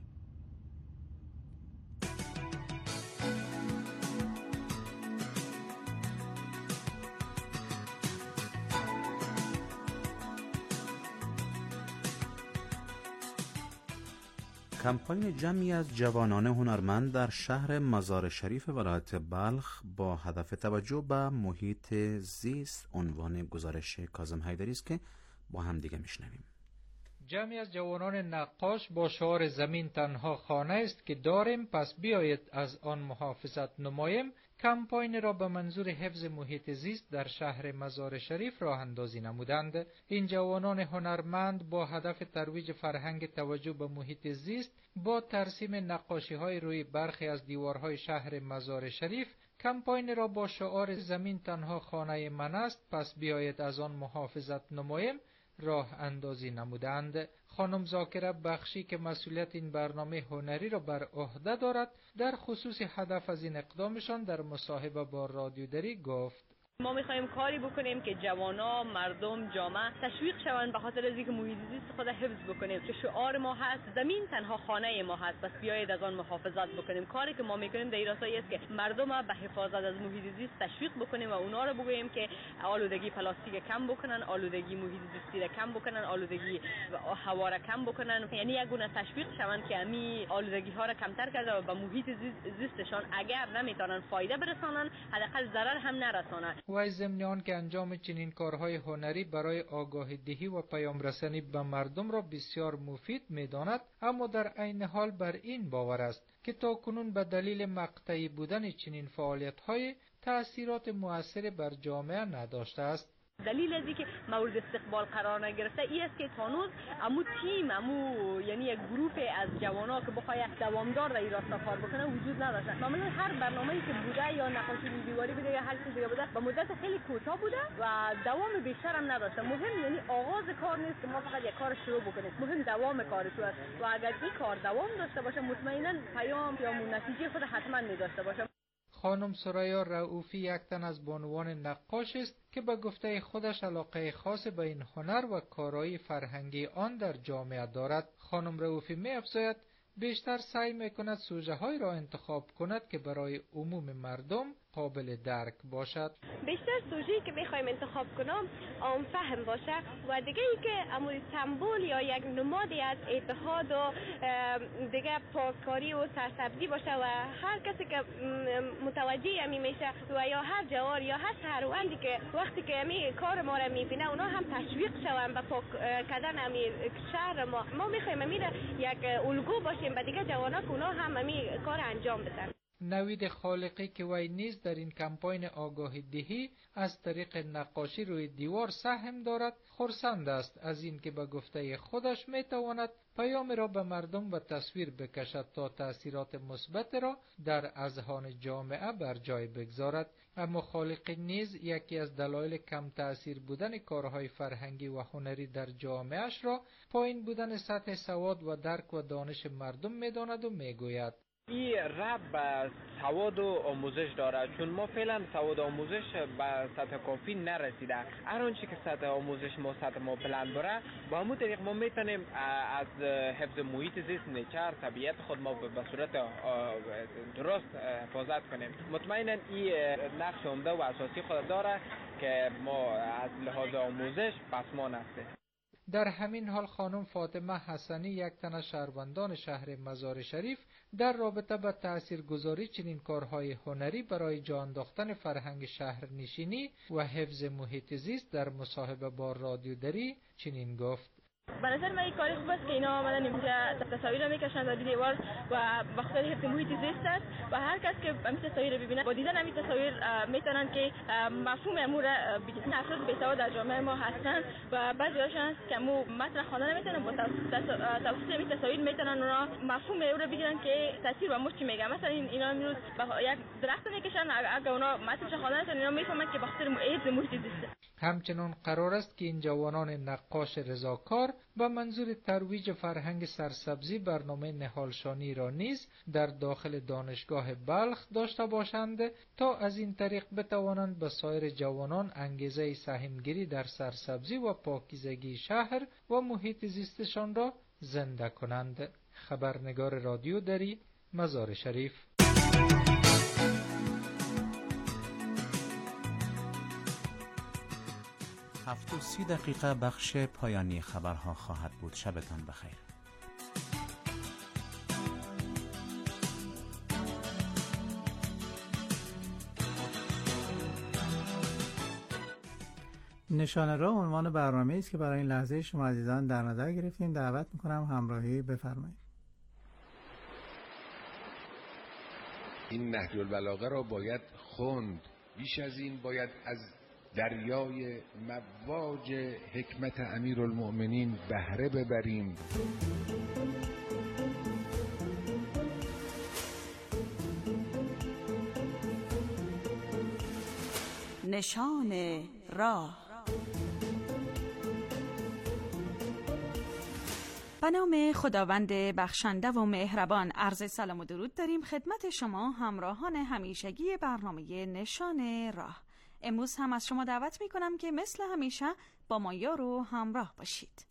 کمپاین جمعی از جوانان هنرمند در شهر مزار شریف ولایت بلخ با هدف توجه به محیط زیست عنوان گزارش کاظم حیدری است که با هم دیگه میشنویم. جمعی از جوانان نقاش با شعار زمین تنها خانه است که داریم پس بیایید از آن محافظت نماییم کمپاین را به منظور حفظ محیط زیست در شهر مزار شریف راه اندازی نمودند. این جوانان هنرمند با هدف ترویج فرهنگ توجه به محیط زیست با ترسیم نقاشی های روی برخی از دیوارهای شهر مزار شریف کمپاین را با شعار زمین تنها خانه من است پس بیایید از آن محافظت نماییم راه اندازی نمودند. خانم ذاکره بخشی که مسئولیت این برنامه هنری را بر عهده دارد در خصوص هدف از این اقدامشان در مصاحبه با رادیو دری گفت: ما میخوایم کاری بکنیم که جوانا، مردم، جامعه تشویق شوند به خاطر از اینکه محیط زیست خود حفظ بکنیم که شعار ما هست زمین تنها خانه ما هست، پس بیایید از آن محافظت بکنیم. کاری که ما میکنیم در این راستای است که مردم به حفاظت از محیط زیست تشویق بکنیم و اونا رو بگوییم که آلودگی پلاستیک کم بکنن، آلودگی محیط زیستی را کم بکنن، آلودگی هوا را کم بکنن، یعنی یک گونه تشویق شوند که امی آلودگی ها را کمتر کرده و به محیط زیستشان اگر نمیتونن فایده برسانن حداقل ضرر هم نرسانن. و ضمن آن که انجام چنین کارهای هنری برای آگاهی دهی و پیام رسانی به مردم را بسیار مفید می‌داند، اما در عین حال بر این باور است که تاکنون به دلیل مقطعی بودن چنین فعالیت‌های تأثیرات مؤثر بر جامعه نداشته است. دلیل از اینکه مورد استقبال قرار نگرفته این است که تانوز امو تیم امو یعنی یک گروه از جوانا که بخواد دوامدار در این راستا کار بکنه وجود نداشته. معمولا هر برنامه‌ای که بوده یا نقاشی دیواری بوده یا هر چیز دیگه بوده با مدت خیلی کوتاه بوده و دوام بیشتر هم نداشته. مهم یعنی آغاز کار نیست که ما فقط یک کار شروع بکنیم، مهم دوام کارش است و اگر این کار دوام داشته باشه مطمئنا پیام یا نتیجه خود حتما می داشته باشه. خانم سریا رؤوفی یک تن از بانوان نقاش است که به گفته خودش علاقه خاص به این هنر و کارایی فرهنگی آن در جامعه دارد. خانم رؤوفی می افزاید بیشتر سعی می کند سوژه های را انتخاب کند که برای عموم مردم قابل درک باشد. بیشتر سوژه‌ای که میخوایم انتخاب کنم عام فهم باشه و دیگه ای که اموی سمبل یا یک نمادی از اتحاد و دیگه پاککاری و سرسبزی باشه و هر کسی که متوجه امی میشه و یا هر جوار یا هر شهروندی که وقتی که امی کار ما را میبینه اونا هم تشویق شون به پاک کردن امی شهر ما. ما میخوایم امی یک الگو باشیم به دیگه جوانا که اونا هم امی کار انجام بدن. نوید خالقی که وی نیز در این کمپاین آگاهی دهی از طریق نقاشی روی دیوار سهم دارد خرسند است از این که به گفته خودش میتواند پیام را به مردم و تصویر بکشد تا تأثیرات مثبت را در اذهان جامعه بر جای بگذارد. اما خالقی نیز یکی از دلایل کم تأثیر بودن کارهای فرهنگی و هنری در جامعهش را پایین بودن سطح سواد و درک و دانش مردم میداند و میگوید این رب به سواد و آموزش داره، چون ما فعلا سواد و آموزش به سطح کافی نرسیده. هر آنچه که سطح آموزش ما سطح ما بلند بره با همون طریق ما میتونیم از حفظ محیط زیست، نیچر، طبیعت خود ما به صورت درست حفاظت کنیم. مطمئنا این نقش عمده و اساسی خود داره که ما از لحاظ آموزش پسمان هستیم. در همین حال خانم فاطمه حسنی یک تن از شهروندان شهر مزار شریف در رابطه با تاثیرگذاری چنین کارهای هنری برای جا انداختن فرهنگ شهرنشینی و حفظ محیط زیست در مصاحبه با رادیو دری چنین گفت: به نظر من این کاری خوب است که اینا آمدن اینجا تصاویر رو میکشن در دیوار و بخاطر حفظ محیط زیست است و هر کس که این تصاویر رو ببینه با دیدن این تصاویر میتونن که مفهوم امور بدون افراد بی‌سواد در جامعه ما هستن و بعضی هاشون هست که مو متن خواندن نمیتونن با توسط این تصاویر میتونن اونا مفهوم او رو بگیرن که تاثیر و مش چی میگه. مثلا اینا امروز یک درخت میکشن اگه اونا متنش خواندن نتونن اینا میفهمن که بخاطر حفظ محیط زیست. همچنین قرار است که این جوانان نقاش رضاکار با منظور ترویج فرهنگ سرسبزی برنامه نهالشانی را نیز در داخل دانشگاه بلخ داشته باشند تا از این طریق بتوانند به سایر جوانان انگیزه سهمگیری در سرسبزی و پاکیزگی شهر و محیط زیستشان را زنده کنند. خبرنگار رادیو دری، مزار شریف. هفت و سی دقیقه بخش پایانی خبرها خواهد بود. شبتان بخیر. نشانه راه عنوان برنامه است که برای این لحظه شما عزیزان در نظر گرفتیم. دعوت میکنم همراهی بفرمایید. این نهج البلاغه را باید خوند، بیش از این باید از دریای مواج حکمت امیرالمؤمنین بهره ببریم. نشان راه. به نام خداوند بخشنده و مهربان عرض سلام و درود داریم خدمت شما همراهان همیشگی برنامه نشان راه. امروز هم از شما دعوت می کنم که مثل همیشه با ما یارو همراه باشید.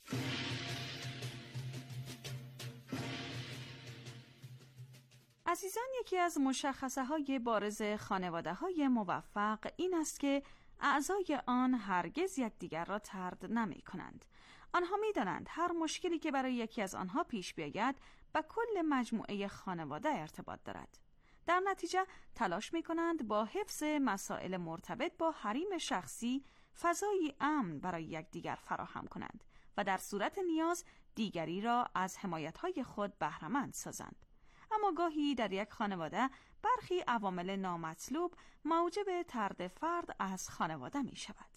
عزیزان، یکی از مشخصه های بارز خانواده های موفق این است که اعضای آن هرگز یکدیگر را طرد نمی کنند. آنها می دانند هر مشکلی که برای یکی از آنها پیش بیاید با کل مجموعه خانواده ارتباط دارد. در نتیجه تلاش می کنند با حفظ مسائل مرتبط با حریم شخصی فضایی امن برای یکدیگر فراهم کنند و در صورت نیاز دیگری را از حمایت‌های خود بهره‌مند سازند. اما گاهی در یک خانواده برخی عوامل نامطلوب موجب طرد فرد از خانواده می شود.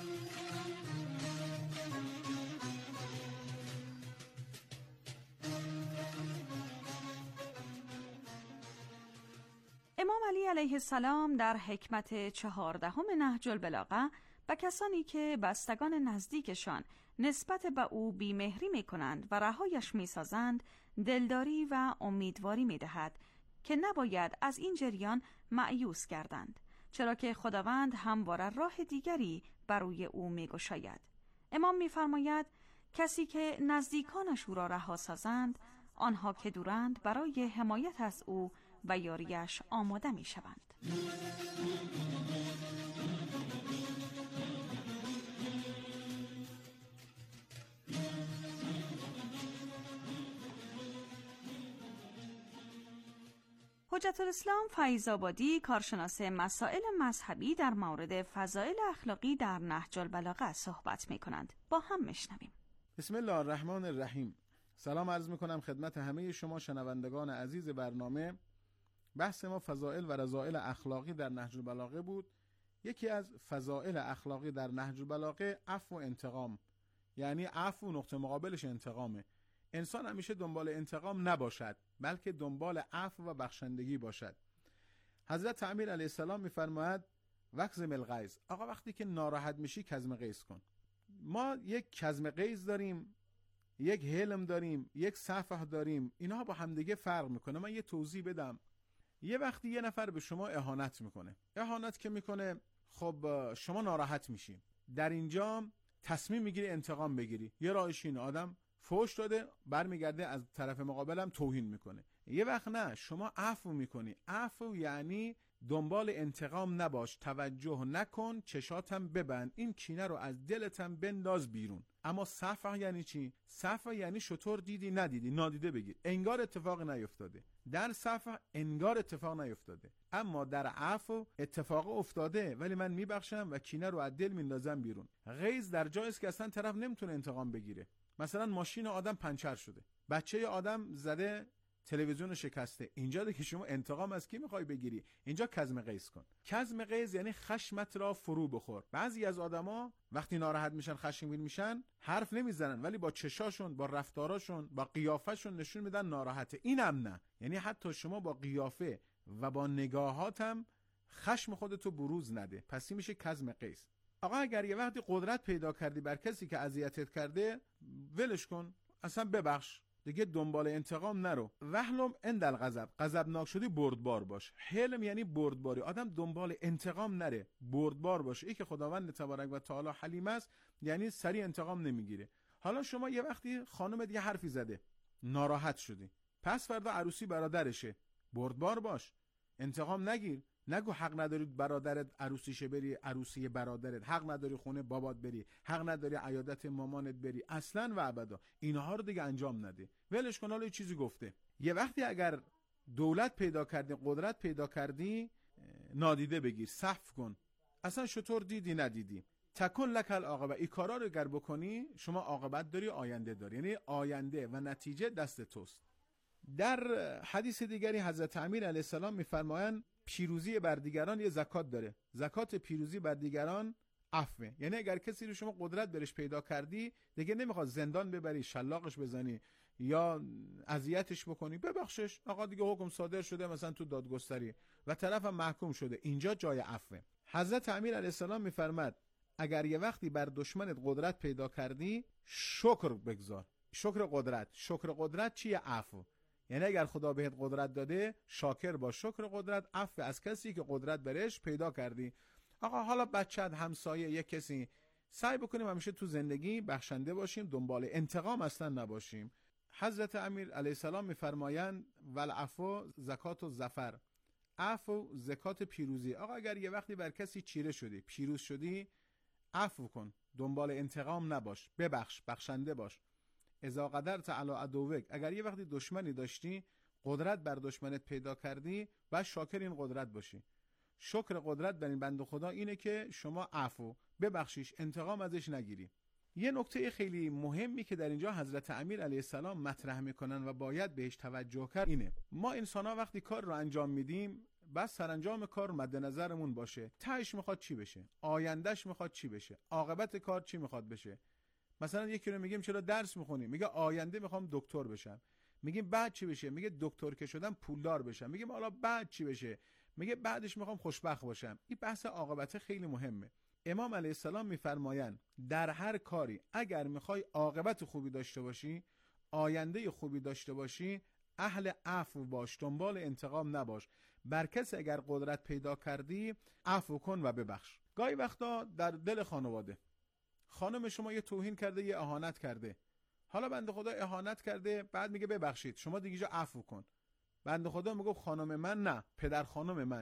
امام علی علیه السلام در حکمت چهاردهم نهج البلاغه به کسانی که بستگان نزدیکشان نسبت به او بیمهری می کنند و رهایش می سازند دلداری و امیدواری می دهد که نباید از این جریان مأیوس گردند، چرا که خداوند همواره راه دیگری برای او می گشاید. امام می فرماید کسی که نزدیکانش او را رها سازند، آنها که دورند برای حمایت از او و یاریش آماده می شوند. حجت الاسلام فیض‌آبادی، کارشناس مسائل مذهبی در مورد فضائل اخلاقی در نهج البلاغه صحبت می کنند. با هم میشنویم. بسم الله الرحمن الرحیم. سلام عرض می کنم خدمت همه شما شنوندگان عزیز برنامه. بحث ما فضائل و رذائل اخلاقی در نهج البلاغه بود. یکی از فضائل اخلاقی در نهج البلاغه عفو و انتقام، یعنی عفو نقطه مقابلش انتقامه. انسان همیشه دنبال انتقام نباشد، بلکه دنبال عفو و بخشندگی باشد. حضرت امیر علیه السلام میفرماید وکظم الغیظ، آقا وقتی که ناراحت میشی کظم غیظ کن. ما یک کظم غیظ داریم، یک حلم داریم، یک صفح داریم. اینها با همدیگه فرق میکنه. من یه توضیح بدم. یه وقتی یه نفر به شما اهانت میکنه، اهانت که میکنه، خب شما ناراحت میشی. در اینجا تصمیم میگیری انتقام بگیری. یه راهش اینه، آدم فوش داده برمیگرده از طرف مقابلم توهین میکنه. یه وقت نه، شما عفو میکنی. عفو یعنی دنبال انتقام نباش، توجه نکن، چشاتم ببند، این کینه رو از دلتم بنداز بیرون. اما صفح یعنی چی؟ صفح یعنی شطور دیدی ندیدی، نادیده بگیر، انگار اتفاق نیفتاده. در صفح انگار اتفاق نیفتاده، اما در عفو اتفاق افتاده ولی من میبخشم و کینه رو از دل میندازم بیرون. غیظ در جایی است که اصلا طرف نمیتونه انتقام بگیره. مثلا ماشین آدم پنچر شده، بچه آدم زده تلویزیون شکسته، اینجا دیگه شما انتقام از کی میخوای بگیری؟ اینجا کظم غیظ کن. کظم غیظ یعنی خشمت را فرو بخور. بعضی از آدما وقتی ناراحت میشن، خشمگین میشن، حرف نمیزنن ولی با چشاشون، با رفتاراشون، با قیافشون نشون میدن ناراحته. اینم نه، یعنی حتی شما با قیافه و با نگاهاتم خشم خودتو بروز نده. پس این میشه کظم غیظ. آقا اگر یه وقتی قدرت پیدا کردی بر کسی که اذیتت کرده، ولش کن، اصلا ببخش، دیگه دنبال انتقام نرو. وحلم عند الغضب، غضبناک شدی بردبار باش. حلم یعنی بردباری، آدم دنبال انتقام نره، بردبار باشه. ای که خداوند تبارک و تعالی حلیم است، یعنی سریع انتقام نمیگیره. حالا شما یه وقتی خانم یه حرفی زده، ناراحت شدی، پس فردا عروسی برادرشه، بردبار باش، انتقام نگیر. نگو حق نداری برادرت عروسیشه بری عروسی برادرت، حق نداری خونه بابات بری، حق نداری عیادت مامانت بری، اصلا و ابدا اینها رو دیگه انجام نده، ولش کن. حالا یه چیزی گفته. یه وقتی اگر دولت پیدا کردی، قدرت پیدا کردی، نادیده بگیر، صف کن، اصلا شطور دیدی ندیدی. تکن لک العاقبه، این کارا رو اگر بکنی شما عاقبت داری، آینده داری، یعنی آینده و نتیجه دست توست. در حدیث دیگری حضرت امیر علیه السلام میفرمایند پیروزی بر دیگران یه زکات داره. زکات پیروزی بر دیگران عفوه. یعنی اگر کسی رو شما قدرت برش پیدا کردی، دیگه نمیخواد زندان ببری، شلاقش بزنی یا اذیتش بکنی، ببخشش. آقا دیگه حکم صادر شده مثلا تو دادگستری و طرف محکوم شده، اینجا جای عفوه. حضرت امیر علیه السلام میفرماد اگر یه وقتی بر دشمنت قدرت پیدا کردی، شکر بگذار. شکر قدرت. شکر قدرت چیه؟ عفو. یعنی اگر خدا بهت قدرت داده، شاکر باش. شکر قدرت عفو از کسی که قدرت برش پیدا کردی. آقا حالا بچت، همسایه، یک کسی، سعی بکنیم همیشه تو زندگی بخشنده باشیم، دنبال انتقام اصلا نباشیم. حضرت امیر علیه السلام میفرمایند والعفو زکات و ظفر، عفو زکات پیروزی. آقا اگر یه وقتی بر کسی چیره شدی، پیروز شدی، عفو کن، دنبال انتقام نباش، ببخش، بخشنده باش. اذا قدرت علی عدوک، اگر یه وقتی دشمنی داشتی، قدرت بر دشمنت پیدا کردی، و شاکر این قدرت باشی. شکر قدرت بر این بنده خدا اینه که شما عفو، ببخشیش، انتقام ازش نگیری. یه نکته خیلی مهمی که در اینجا حضرت امیر علیه السلام مطرح میکنن و باید بهش توجه کرد اینه: ما انسان‌ها وقتی کار رو انجام میدیم، بس سرانجام کار مد نظرمون باشه. تهش میخواد چی بشه؟ آیندهش میخواد چی بشه؟ عاقبت کار چی میخواد بشه؟ مثلا یکی رو میگیم چرا درس میخونی؟ میگه آینده میخوام دکتر بشم. میگیم بعد چی بشه؟ میگه دکتر که شدم پولدار بشم. میگیم حالا بعد چی بشه؟ میگه بعدش میخوام خوشبخت باشم. این بحث عاقبت خیلی مهمه. امام علیه السلام میفرمایند در هر کاری اگر میخوای عاقبت خوبی داشته باشی، آینده خوبی داشته باشی، اهل عفو باش، دنبال انتقام نباش. بر کسی اگر قدرت پیدا کردی، عفو کن و ببخش. گاهی وقتا در دل خانواده خانم شما یه توهین کرده، یه اهانت کرده، حالا بنده خدا اهانت کرده، بعد میگه ببخشید، شما دیگه جا عفو کن. بنده خدا میگه خانم من نه، پدر خانم من.